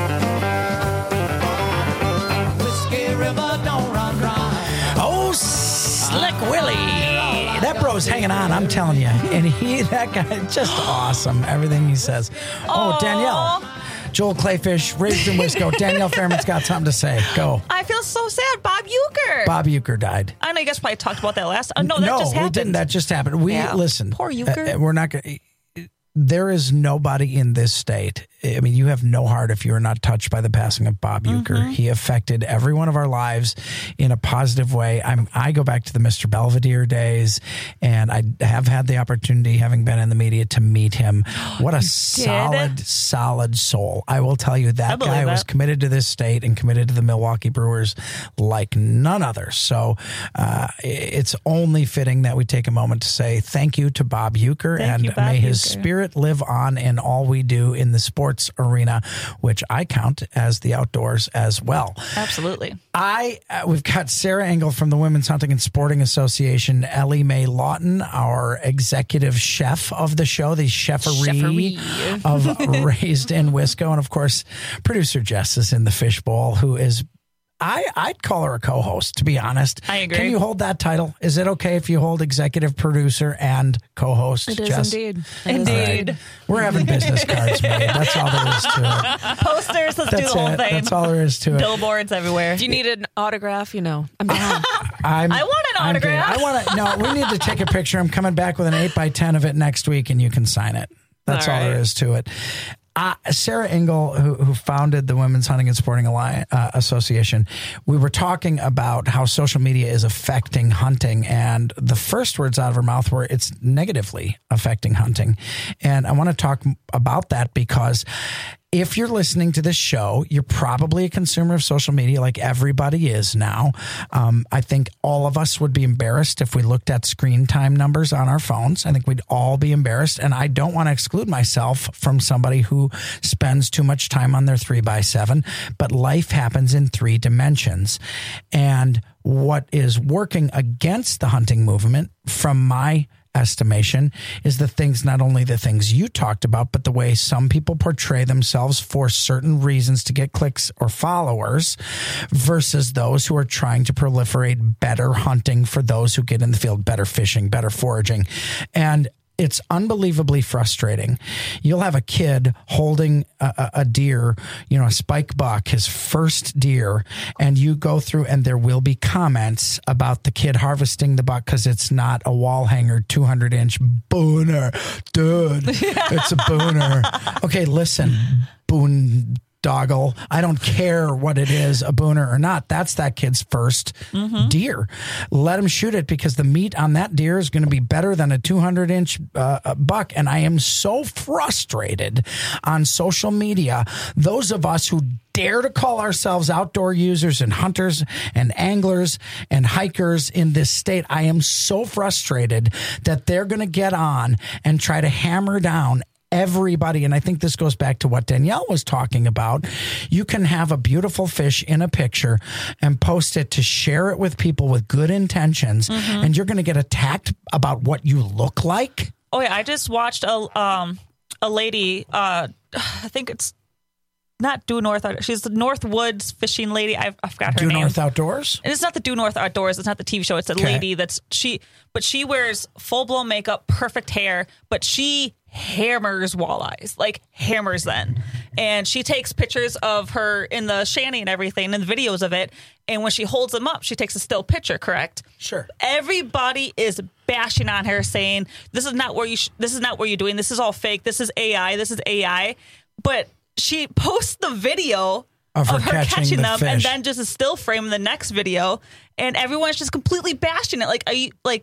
Whiskey River, don't run dry. Oh, Slick Willie. That bro's hanging on, I'm telling you. And he, that guy, just awesome. Everything he says. Oh, Danielle. Joel Clayfish, raised in Wisco. Danielle Fairman's got something to say. Go. I feel so sad. Bob Euchre. Bob Euchre died. I know you guys probably talked about that last. Oh, no, that no, just happened. we didn't. That just happened. We Yeah. listen. Poor Euchre. Uh, we're not going. There is nobody in this state. I mean, you have no heart if you are not touched by the passing of Bob Euchre. Mm-hmm. He affected every one of our lives in a positive way. I'm, I go back to the Mister Belvedere days, and I have had the opportunity, having been in the media, to meet him. What a solid, solid soul. I will tell you, I that believe guy that. was committed to this state and committed to the Milwaukee Brewers like none other. So uh, it's only fitting that we take a moment to say thank you to Bob Euchre, Thank and you, Bob may his Euchre. spirit live on in all we do in the sports arena, which I count as the outdoors as well. Absolutely. I uh, we've got Sarah Engel from the Women's Hunting and Sporting Association, Ellie Mae Lawton, our executive chef of the show, the cheferie, of Raised in Wisco, and of course, producer Jess is in the fishbowl, who is. I, I'd call her a co-host, to be honest. I agree. Can you hold that title? Is it okay if you hold executive producer and co-host? It is Jess? indeed. Indeed. Right. We're having business cards made. That's all there is to it. Posters, let's do That's the whole it. thing. That's all there is to it. Billboards everywhere. If you need an autograph, you know, I'm down. I'm, I want an I'm autograph. kidding. I want to. No, we need to take a picture. I'm coming back with an eight by ten of it next week, and you can sign it. That's all, All right. there is to it. Uh, Sarah Engel, who, who founded the Women's Hunting and Sporting Alliance, uh, Association, we were talking about how social media is affecting hunting, and the first words out of her mouth were it's negatively affecting hunting. And I want to talk about that because if you're listening to this show, you're probably a consumer of social media like everybody is now. Um, I think all of us would be embarrassed if we looked at screen time numbers on our phones. I think we'd all be embarrassed. And I don't want to exclude myself from somebody who spends too much time on their three by seven, but life happens in three dimensions. And what is working against the hunting movement, from my estimation, is the things, not only the things you talked about, but the way some people portray themselves for certain reasons to get clicks or followers versus those who are trying to proliferate better hunting for those who get in the field, better fishing, better foraging. And it's unbelievably frustrating. You'll have a kid holding a, a deer, you know, a spike buck, his first deer, and you go through and there will be comments about the kid harvesting the buck because it's not a wall hanger two hundred inch booner. Dude, it's a booner. Okay, listen, boon. Doggle. I don't care what it is, a booner or not. That's that kid's first Mm-hmm. deer. Let him shoot it because the meat on that deer is going to be better than a two hundred inch uh, buck. And I am so frustrated on social media. Those of us who dare to call ourselves outdoor users and hunters and anglers and hikers in this state, I am so frustrated that they're going to get on and try to hammer down everybody. And I think this goes back to what Danielle was talking about. You can have a beautiful fish in a picture and post it to share it with people with good intentions, Mhm. and you're going to get attacked about what you look like. Oh yeah, I just watched a um a lady. Uh, I think it's not Due North. She's the North Woods fishing lady. I, I forgot her Due name. North Outdoors? And it's not the Due North Outdoors. It's not the T V show. It's a Okay. lady that's she, but she wears full blown makeup, perfect hair, but she hammers walleyes, like hammers them. And she takes pictures of her in the shanty and everything and videos of it. And when she holds them up, she takes a still picture, correct? Sure. Everybody is bashing on her saying, this is not where you, sh- this is not what you're doing. This is all fake. This is A I. This is A I. But she posts the video Of her of her catching catching, the them and fish. then just a still frame in the next video. And everyone's just completely bashing it. Like, are you like,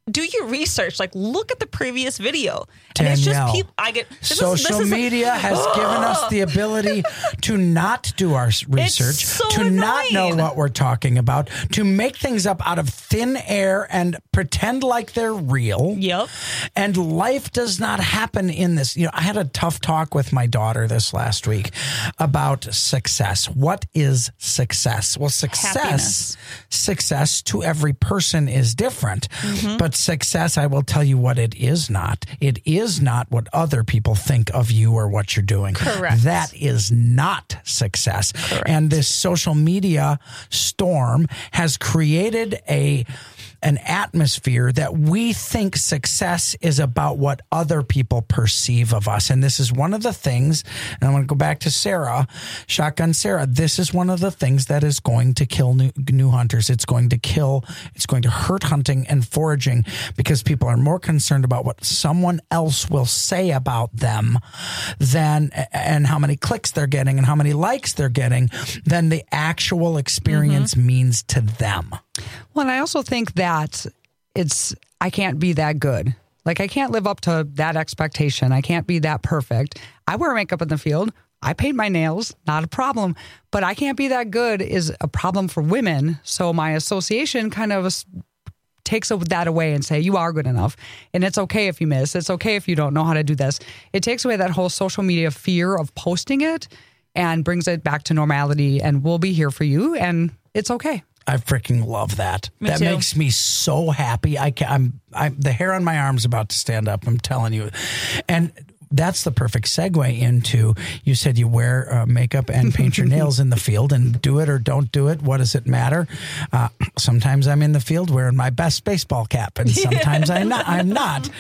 do your research. Like, look at the previous video. And it's just Danielle, people. I get this social is, this is media like, has given us the ability to not do our s- research, so to annoying. not know what we're talking about, to make things up out of thin air and pretend like they're real. Yep. And life does not happen in this. You know, I had a tough talk with my daughter this last week about success. What is success? Well, success, Happiness. success to every person is different, Mm-hmm. but success, I will tell you what it is not. It is not what other people think of you or what you're doing. Correct. That is not success. Correct. And this social media storm has created a an atmosphere that we think success is about what other people perceive of us. And this is one of the things, and I'm going to go back to Sarah, Shotgun Sarah. This is one of the things that is going to kill new, new hunters. It's going to kill, it's going to hurt hunting and foraging because people are more concerned about what someone else will say about them than, and how many clicks they're getting and how many likes they're getting than the actual experience Mm-hmm. means to them. Well, and I also think that it's, I can't be that good. Like, I can't live up to that expectation. I can't be that perfect. I wear makeup in the field. I paint my nails, not a problem. But I can't be that good is a problem for women. So my association kind of takes that away and say, you are good enough. And it's okay if you miss. It's okay if you don't know how to do this. It takes away that whole social media fear of posting it and brings it back to normality. And we'll be here for you. And it's okay. I freaking love that. Me that too. makes me so happy. I can, I'm, I'm, the hair on my arm's about to stand up. I'm telling you. And that's the perfect segue into, you said you wear uh, makeup and paint your nails in the field, and do it or don't do it. What does it matter? Uh, sometimes I'm in the field wearing my best baseball cap, and sometimes I'm not. I'm not.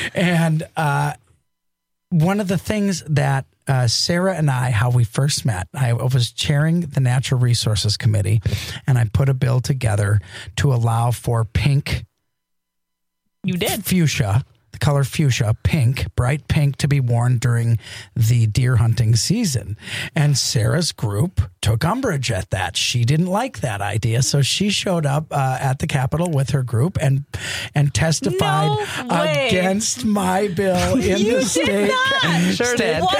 And uh, one of the things that Uh, Sarah and I, how we first met, I was chairing the Natural Resources Committee, and I put a bill together to allow for pink. You did. Fuchsia, the color fuchsia, pink, bright pink, to be worn during the deer hunting season. And Sarah's group took umbrage at that. She didn't like that idea, so she showed up uh, at the Capitol with her group and and testified No way. against my bill in You the did state. not. Sure state did.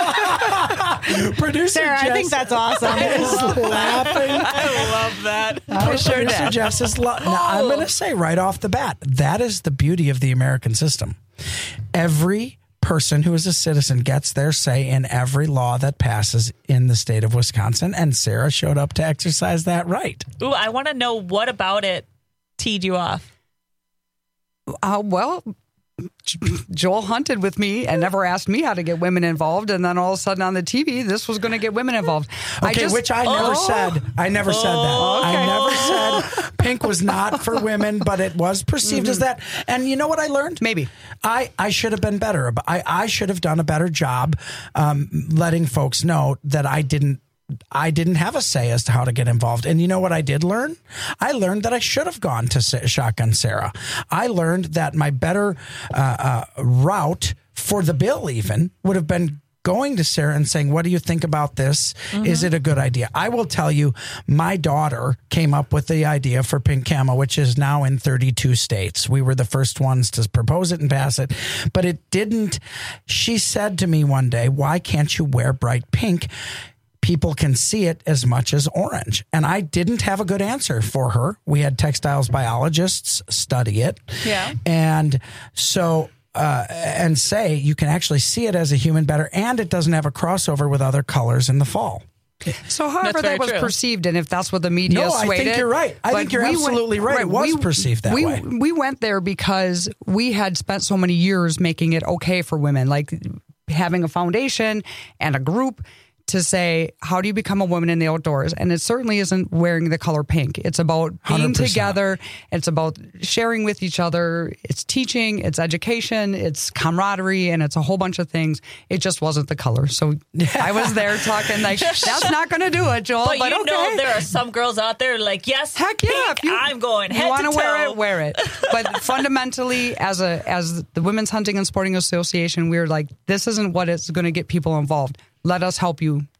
Producer Sarah, I Jess think that's awesome. is laughing. I love that. I sure Producer did. Jess is lo- now, I'm going to say right off the bat, that is the beauty of the American system. Every person who is a citizen gets their say in every law that passes in the state of Wisconsin, and Sarah showed up to exercise that right. Ooh, I want to know what about it teed you off. Uh, well, Joel hunted with me and never asked me how to get women involved. And then all of a sudden on the T V, this was going to get women involved. Okay, I just, which I never Oh. said. I never said that. okay. I never said pink was not for women, but it was perceived as that. And you know what I learned? Maybe. I, I should have been better. I, I should have done a better job um, letting folks know that I didn't I didn't have a say as to how to get involved. And you know what I did learn? I learned that I should have gone to Sa- Shotgun Sarah. I learned that my better uh, uh, route for the bill even would have been going to Sarah and saying, what do you think about this? Mm-hmm. Is it a good idea? I will tell you, my daughter came up with the idea for pink camo, which is now in thirty-two states. We were the first ones to propose it and pass it, but it didn't. She said to me one day, why can't you wear bright pink? People can see it as much as orange. And I didn't have a good answer for her. We had textiles biologists study it. Yeah. And so, uh, and say you can actually see it as a human better, and it doesn't have a crossover with other colors in the fall. So however That's very that was true. perceived, and if that's what the media No, I swayed think it, you're right. I but think you're we absolutely right. It was we- perceived that we, way. We went there because we had spent so many years making it okay for women, like having a foundation and a group to say, how do you become a woman in the outdoors? And it certainly isn't wearing the color pink. It's about being one hundred percent. together. It's about sharing with each other. It's teaching, it's education, it's camaraderie, and it's a whole bunch of things. It just wasn't the color. So I was there talking like, that's not going to do it, Joel. But, But, you okay. know, there are some girls out there like, yes, Heck yeah, pink, if you- I'm going you head want to to wear toe. it, wear it. But fundamentally, as a as the Women's Hunting and Sporting Association, we're like, this isn't what is going to get people involved. Let us help you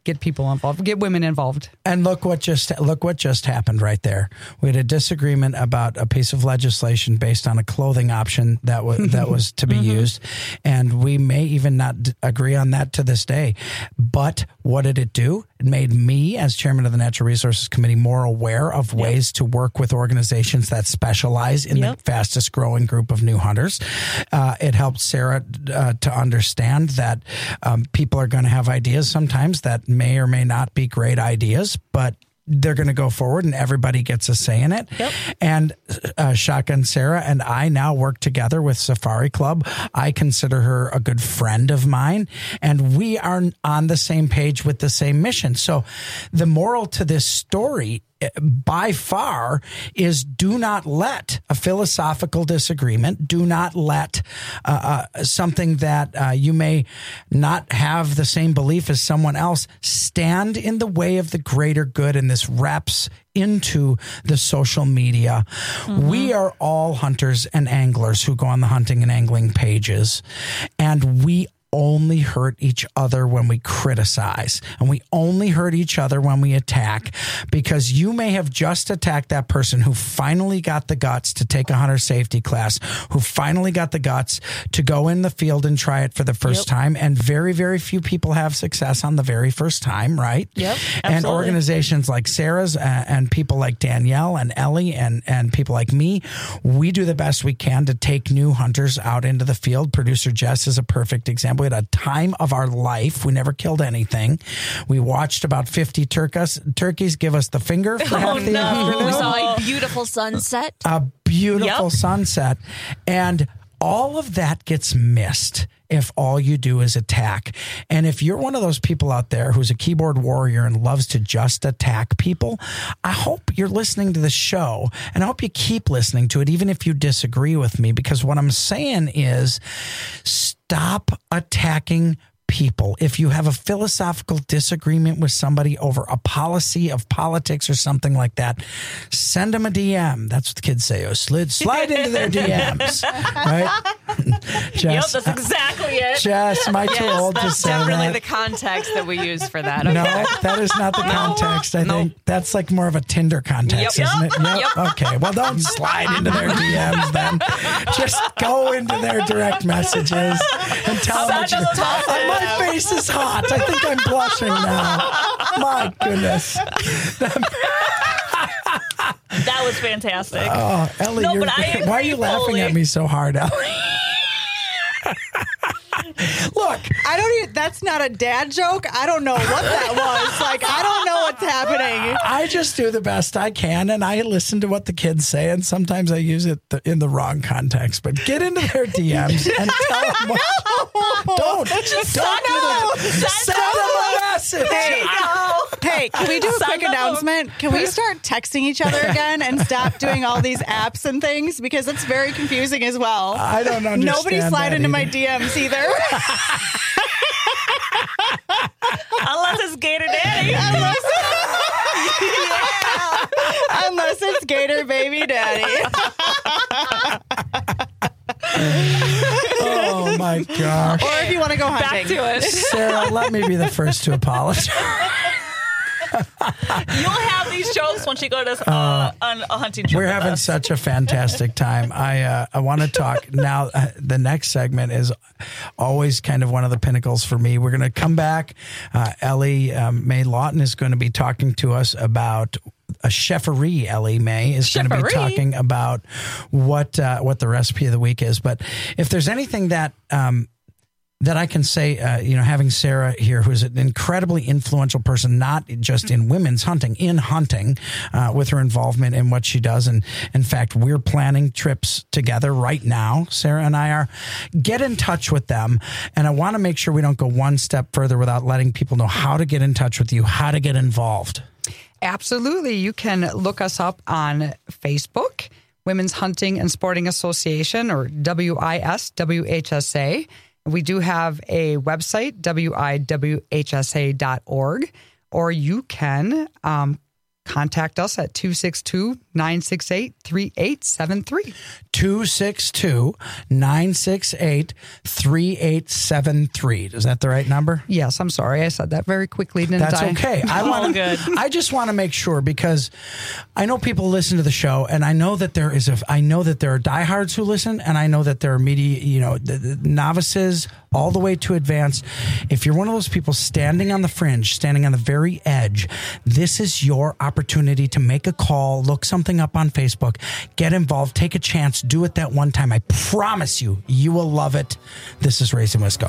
get people involved, get women involved. And look what just look what just happened right there. We had a disagreement about a piece of legislation based on a clothing option that was that was to be mm-hmm. used, and we may even not d- agree on that to this day. But what did it do? It made me, as chairman of the Natural Resources Committee, more aware of yep. ways to work with organizations that specialize in yep. the fastest growing group of new hunters. Uh, it helped Sarah uh, to understand that um, people are going to have ideas sometimes that may or may not be great ideas, but they're going to go forward and everybody gets a say in it. Yep. And uh, Shotgun Sarah and I now work together with Safari Club. I consider her a good friend of mine, and we are on the same page with the same mission. So the moral to this story by far is do not let a philosophical disagreement, do not let uh, uh, something that uh, you may not have the same belief as someone else stand in the way of the greater good. And this wraps into the social media. Mm-hmm. We are all hunters and anglers who go on the hunting and angling pages, and we only hurt each other when we criticize, and we only hurt each other when we attack, because you may have just attacked that person who finally got the guts to take a hunter safety class, who finally got the guts to go in the field and try it for the first yep. time. And very, very few people have success on the very first time, right? Yep. And organizations like Sarah's uh, and people like Danielle and Ellie and, and people like me, we do the best we can to take new hunters out into the field. Producer Jess is a perfect example. We had a time of our life. We never killed anything. We watched about fifty turkeys, turkeys give us the finger for oh, half the no. afternoon. We saw a beautiful sunset. A beautiful yep. sunset. And all of that gets missed if all you do is attack. And if you're one of those people out there who's a keyboard warrior and loves to just attack people, I hope you're listening to the show, and I hope you keep listening to it, even if you disagree with me, because what I'm saying is stop attacking people. If you have a philosophical disagreement with somebody over a policy of politics or something like that, send them a D M. That's what the kids say. Oh, slid, slide into their D Ms. Right? Jess, yep, that's exactly it. Jess, am I too yes, old to say that? That's definitely the context that we use for that. Okay. No, that is not the context. I no. think that's like more of a Tinder context, yep. isn't it? Yep. Yep. Okay. Well, don't slide into their D Ms then. Just go into their direct messages and tell them what you think. My face is hot. I think I'm blushing now. My goodness. That was fantastic. Oh, Ellie, no, you're, but I why are you laughing fully. at me so hard, Ellie? Look, I don't even, that's not a dad joke. I don't know what that was. Like, I don't know what's happening. I just do the best I can, and I listen to what the kids say, and sometimes I use it in the wrong context. But get into their D Ms and tell them what. No. Don't. Just don't do no. Send them a message. Hey, hey, can we do a Send quick them. announcement? Can we start texting each other again and stop doing all these apps and things? Because it's very confusing as well. I don't understand. Nobody slide that into either. my D Ms either. Unless it's Gator Daddy. Unless, yeah. Unless it's Gator Baby Daddy. Oh my gosh. Or if you want to go hunting. Back to it. Sarah, let me be the first to apologize. You'll have these jokes once you go to uh, on a hunting trip. We're with having us. such a fantastic time. I uh, I want to talk now. Uh, the next segment is always kind of one of the pinnacles for me. We're going to come back. Uh, Ellie um, Mae Lawton is going to be talking to us about a cheferie. Ellie Mae is going to be talking about what uh, what the recipe of the week is. But if there's anything that um, that I can say, uh, you know, having Sarah here, who's an incredibly influential person, not just in women's hunting, in hunting, uh, with her involvement in what she does. And in fact, we're planning trips together right now. Sarah and I are. Get in touch with them. And I want to make sure we don't go one step further without letting people know how to get in touch with you, how to get involved. Absolutely. You can look us up on Facebook, Women's Hunting and Sporting Association, or W I S W H S A. We do have a website, W I W H S A dot org, or you can um, contact us at two six two, nine six eight, three eight seven three. two six two, nine six eight, three eight seven three. Is that the right number? Yes, I'm sorry. I said that very quickly, didn't That's I? okay. I All want good. I just want to make sure, because I know people listen to the show, and I know that there is a I know that there are diehards who listen, and I know that there are media, you know, the, the novices all the way to advanced. If you're one of those people standing on the fringe, standing on the very edge, this is your opportunity to make a call, look something up on Facebook, get involved, take a chance, do it that one time. I promise you, you will love it. This is Raised in Wisco.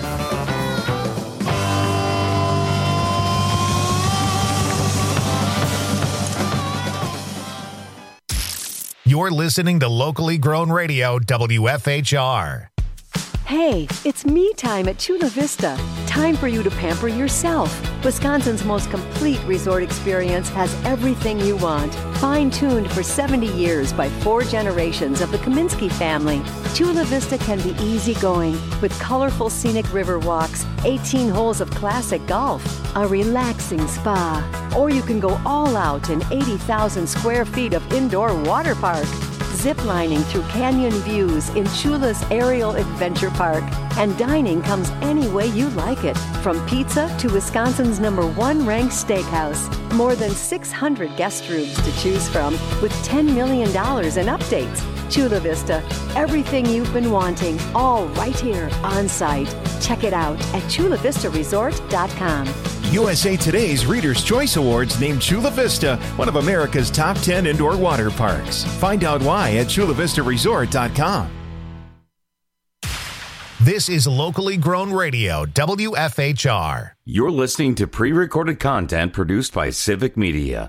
You're listening to Locally Grown Radio, W F H R. Hey, it's me time at Chula Vista. Time for you to pamper yourself. Wisconsin's most complete resort experience has everything you want. Fine-tuned for seventy years by four generations of the Kaminsky family, Chula Vista can be easygoing with colorful scenic river walks, eighteen holes of classic golf, a relaxing spa, or you can go all out in eighty thousand square feet of indoor water park. Ziplining through canyon views in Chula's Aerial Adventure Park. And dining comes any way you like it, from pizza to Wisconsin's number one ranked steakhouse. More than six hundred guest rooms to choose from, with ten million dollars in updates. Chula Vista, everything you've been wanting, all right here on site. Check it out at chula vista resort dot com. U S A Today's Reader's Choice Awards named Chula Vista one of America's top ten indoor water parks. Find out why at chula vista resort dot com. This is Locally Grown Radio, W F H R. You're listening to pre-recorded content produced by Civic Media.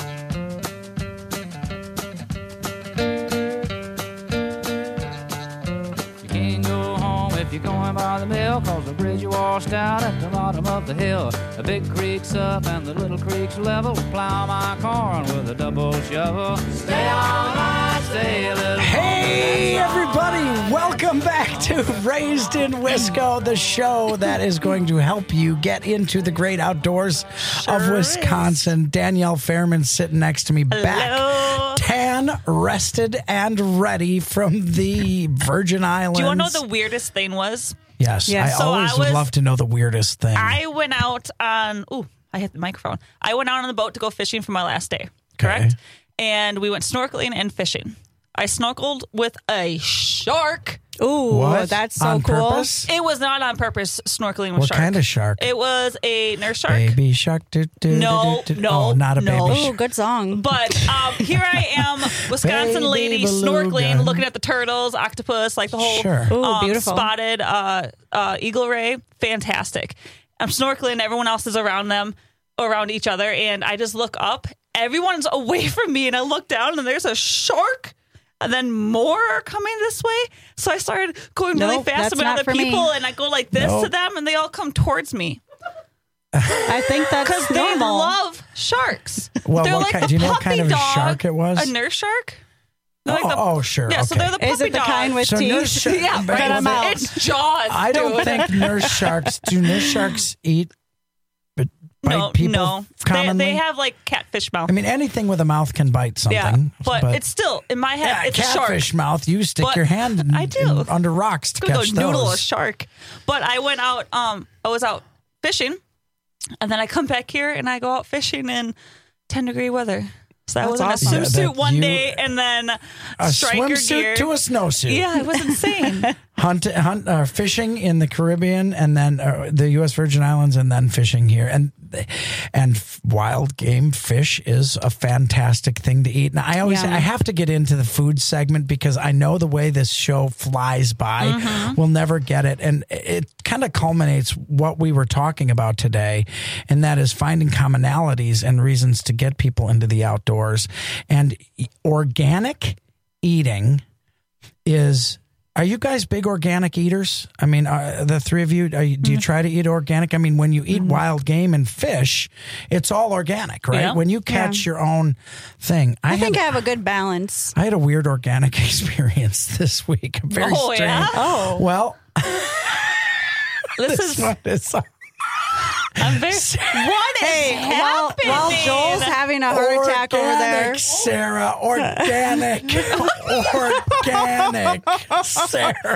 You're going by the mill, cause the bridge you washed out at the bottom of the hill. The big creek's up and the little creek's level. Plow my corn with a double shovel. Stay all night, stay a little. Hey, everybody, welcome back to Raised in Wisco, the show that is going to help you get into the great outdoors sure of Wisconsin. Is. Danielle Fairman sitting next to me. Hello. Back, tan, rested, and ready from the Virgin Islands. Do you want to know the weirdest thing was? Yes, yeah. I so always I was, would love to know the weirdest thing. I went out on, ooh, I hit the microphone. I went out on the boat to go fishing for my last day, correct? Okay. And we went snorkeling and fishing. I snorkeled with a shark. Ooh, what? That's so on cool. Purpose? It was not on purpose snorkeling with what shark. What kind of shark? It was a nurse shark. Baby shark. Do, do, no, do, do, do. no, oh, not a no. baby shark. Ooh, good song. But um, here I am, Wisconsin lady, snorkeling, looking at the turtles, octopus, like the whole sure. Ooh, um, beautiful. spotted uh, uh, eagle ray. Fantastic. I'm snorkeling. Everyone else is around them, around each other. And I just look up. Everyone's away from me. And I look down and there's a shark. And then more are coming this way. So I started going really nope, fast with other people. Me. And I go like this nope. to them. And they all come towards me. I think that's because they love sharks. Well, they're what like kind, the do you know puppy what kind of dog, a shark it was? A nurse shark. Oh, like the, oh, sure. Yeah, okay. so they're the puppy Is it the dog. kind with so teeth? Nurse shark, yeah, but right. Well, It's Jaws. I don't dude. think nurse sharks. Do nurse sharks eat? But bite no, people no. Commonly? They, they have like catfish mouth. I mean, anything with a mouth can bite something. Yeah, but, but it's still in my head. Yeah, it's a shark. Catfish mouth. You stick but your hand in, I do. in, under rocks to I'm catch go noodle those. a shark. But I went out. Um, I was out fishing, and then I come back here and I go out fishing in ten degree weather. So I That's was awesome. in a swimsuit Yeah, one you, day, and then a striker swimsuit gear to a snowsuit. Yeah, it was insane. Hunt, hunt, uh, fishing in the Caribbean, and then uh, the U S Virgin Islands, and then fishing here. And and wild game fish is a fantastic thing to eat. Now, I always yeah. I have to get into the food segment because I know the way this show flies by, mm-hmm. we'll never get it. And it kind of culminates what we were talking about today, and that is finding commonalities and reasons to get people into the outdoors. And organic eating is... Are you guys big organic eaters? I mean, uh, the three of you, are you, do you try to eat organic? I mean, when you eat mm-hmm. wild game and fish, it's all organic, right? Yeah. When you catch yeah. your own thing. I, I think had, I have a good balance. I had a weird organic experience this week. Very oh, strange. Yeah? Oh. Well, this, this is... one is... I'm very. What is Hey, while, happening? while Joel's having a heart attack over there. Organic, Sarah. Organic. Organic, Sarah.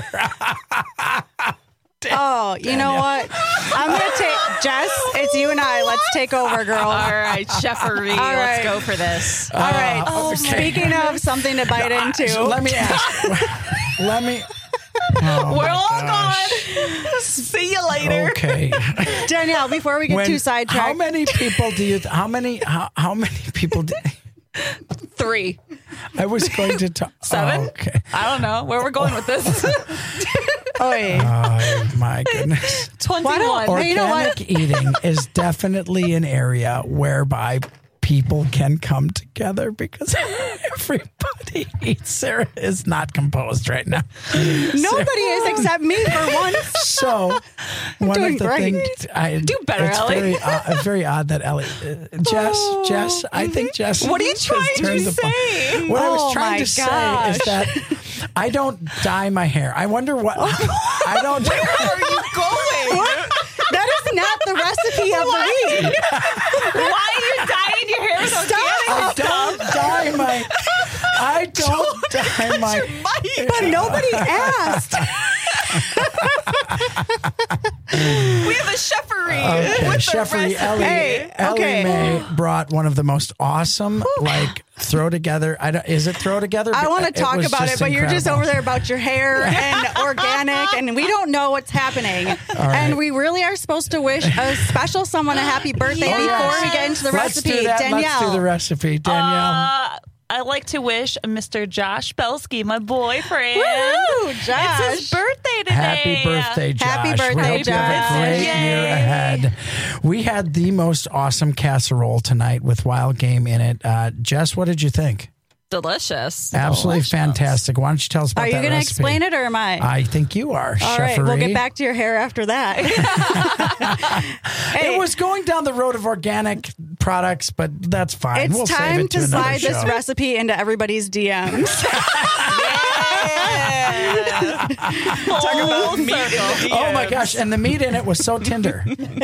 Oh, you know what? I'm going to take, Jess, it's you and I. Let's take over, girl. All right, Chefery, All right. let's go for this. All right. Uh, okay. Speaking of something to bite into. So let me ask. Let me. Oh We're my all gosh. gone. See you later. Okay. Danielle, before we get When- too sidetracked. How many people do you? How many? How, how many people? Do, Three. I was going to talk. Seven? Oh, okay. I don't know where we're going with this. Oh, wait. Oh my goodness. twenty-one. But you know what? Organic eating is definitely an area whereby people can come together because everybody eats. Sarah is not composed right now. Nobody is except me for once. So one doing of the great. things I Do better, it's Ellie. Very, uh, it's very odd that Ellie, uh, Jess, Jess. I think Jess. What are you has trying to turned the phone- say? What I was Oh, trying my to say gosh. is that I don't dye my hair. I wonder what. I don't. Where are you going? That is not the recipe of the week. Why are you dyeing your hair with I organic don't stuff? dye my. I don't dye my. But nobody asked. We have a chefery. Okay, with the Chefery recipe. Ellie, Hey, Ellie okay. May brought one of the most awesome, like throw together. I don't, is it throw together? I want to It talk was about it, just but you're just incredible. over there about your hair and organic, and we don't know what's happening. right. And we really are supposed to wish a special someone a happy birthday Oh, before yes. we get into the Let's recipe. do that. Danielle. Let's do the recipe, Danielle. Uh, I like to wish Mister Josh Belsky, my boyfriend. Woo, It's Josh. his birthday today. Happy birthday, Josh. Happy We birthday, hope you have a Josh. great Yay. year ahead. We had the most awesome casserole tonight with wild game in it. Uh, Jess, what did you think? Delicious. Absolutely Delicious. fantastic. Why don't you tell us about Are you that going to recipe? explain it, or am I? I think you are, All right, we'll Chefery. get back to your hair after that. Hey, It was going down the road of organic products, but that's fine. it's we'll save time it to, to another slide this show. recipe into everybody's D Ms. Talk about circle. Oh my gosh! And the meat in it was so tender. Oh, There's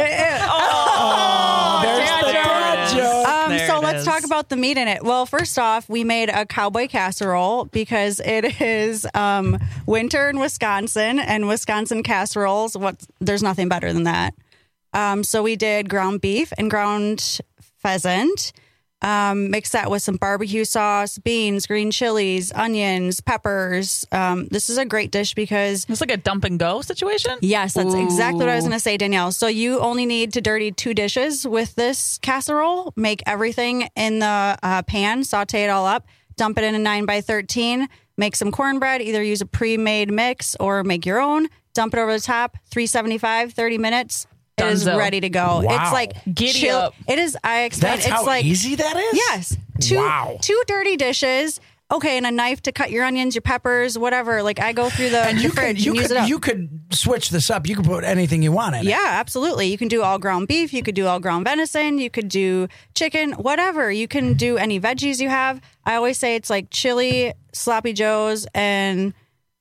the dad joke. Um, There so it let's is. talk about the meat in it. Well, first off, we made a cowboy casserole because it is um, winter in Wisconsin, and Wisconsin casseroles. What? There's nothing better than that. Um, so we did ground beef and ground pheasant. Um, mix that with some barbecue sauce, beans, green chilies, onions, peppers. Um, this is a great dish because It's like a dump and go situation. yes, that's exactly what I was Ooh. going to say, Danielle. So you only need to dirty two dishes with this casserole. Make everything in the uh, pan, saute it all up, dump it in a nine by thirteen, make some cornbread, either use a pre-made mix or make your own, dump it over the top, three seventy-five, thirty minutes. It is Dunzo. ready to go. Wow. It's like Giddy chill- up. It is, I explained, That's it's how like easy that is? Yes. Two, Wow. two dirty dishes. Okay, and a knife to cut your onions, your peppers, whatever. Like I go through the, And the you could, fridge you and use could, it up. you could switch this up. You could put anything you want in it. Yeah, absolutely. You can do all ground beef. You could do all ground venison. You could do chicken, whatever. You can do any veggies you have. I always say it's like chili, sloppy joes, and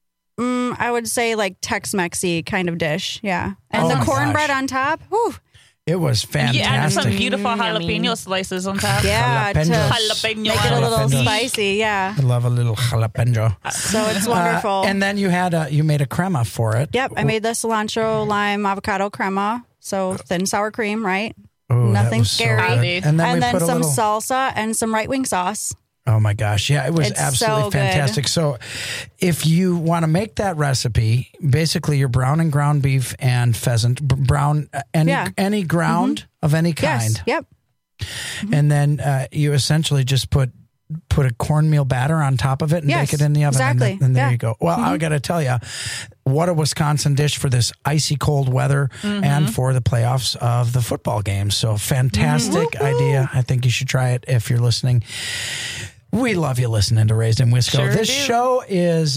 mm, I would say like Tex-Mexy kind of dish. Yeah. And Oh the my cornbread gosh. on top. Whew. It was You added some fantastic. beautiful Yummy. jalapeno slices on top. Yeah, to Jalapenos. Jalapeno. make it a little Jalapenos. spicy. Yeah. I love a little jalapeno. So it's wonderful. Uh, and then you had a, you made a crema for it. Yep, I made the cilantro, lime, avocado crema. So thin sour cream, right? Oh, that Nothing was so scary. good. And then, we put a some little, salsa and some right wing sauce. Oh my gosh. Yeah, it was It's absolutely so good. fantastic. So if you want to make that recipe, basically your brown and ground beef and pheasant, b- brown, uh, any, Yeah. any ground of any Yes. kind. Yep. And then uh, you essentially just put put a cornmeal batter on top of it and Yes, bake it in the oven. exactly. And, then, and there Yeah. you go. Well, I got to tell you, what a Wisconsin dish for this icy cold weather and for the playoffs of the football game. So fantastic idea. I think you should try it if you're listening. We love you listening to Raised in Wisco. Sure this do. show is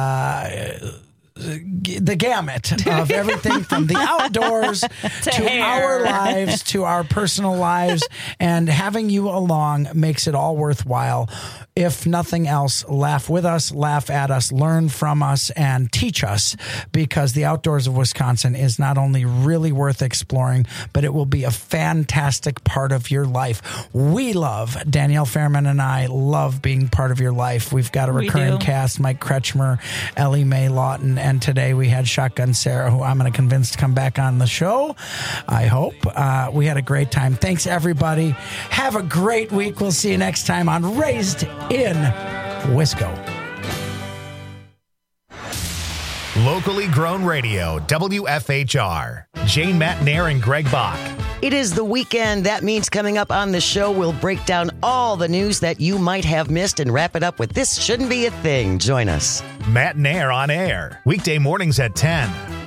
uh, g- the gamut of everything from the outdoors to, hair. our lives to our personal lives, and having you along makes it all worthwhile. if nothing else, laugh with us, laugh at us, learn from us, and teach us, because the outdoors of Wisconsin is not only really worth exploring, but it will be a fantastic part of your life. We love, Danielle Fairman and I love being part of your life. We've got a We recurring do. cast, Mike Kretschmer, Ellie Mae Lawton, and today we had Shotgun Sarah, who I'm going to convince to come back on the show. I hope. Uh, we had a great time. Thanks, everybody. Have a great week. We'll see you next time on Raised in Wisco. Locally grown radio, W F H R. Jane Matnair and Greg Bach. It is the weekend. That means coming up on the show, we'll break down all the news that you might have missed and wrap it up with This Shouldn't Be a Thing. Join us. Matnair on air. Weekday mornings at ten.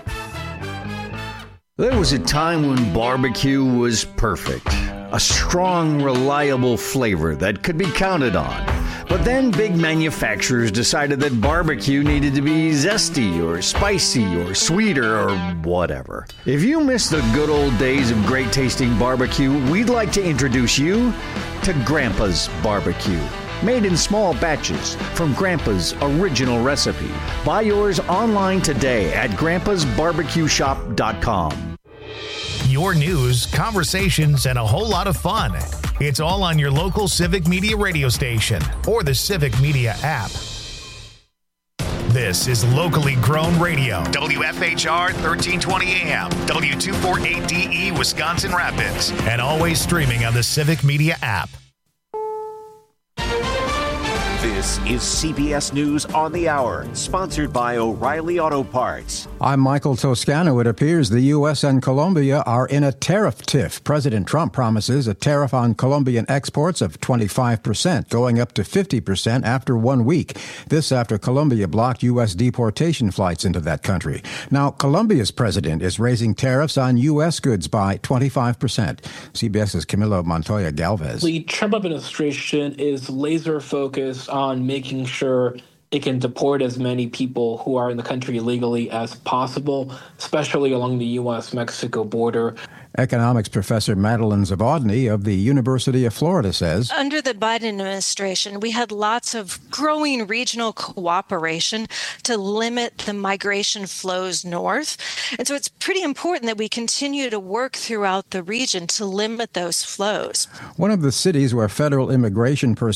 There was a time when barbecue was perfect. A strong, reliable flavor that could be counted on. But then big manufacturers decided that barbecue needed to be zesty or spicy or sweeter or whatever. If you miss the good old days of great tasting barbecue, we'd like to introduce you to Grandpa's Barbecue. Made in small batches from Grandpa's original recipe. Buy yours online today at grandpas barbecue shop dot com. Your news, conversations, and a whole lot of fun. It's all on your local Civic Media radio station or the Civic Media app. This is locally grown radio. W F H R thirteen twenty A M, W two forty-eight D E, Wisconsin Rapids, and always streaming on the Civic Media app. This is C B S News on the Hour, sponsored by O'Reilly Auto Parts. I'm Michael Toscano. It appears the U S and Colombia are in a tariff tiff. President Trump promises a tariff on Colombian exports of twenty-five percent, going up to fifty percent after one week. This after Colombia blocked U S deportation flights into that country. Now, Colombia's president is raising tariffs on U S goods by twenty-five percent. CBS's Camilo Montoya Galvez. The Trump administration is laser focused on making sure it can deport as many people who are in the country illegally as possible, especially along the U S Mexico border. Economics professor Madeline Zavodny of the University of Florida says, under the Biden administration, we had lots of growing regional cooperation to limit the migration flows north. And so it's pretty important that we continue to work throughout the region to limit those flows. one of the cities where federal immigration personnel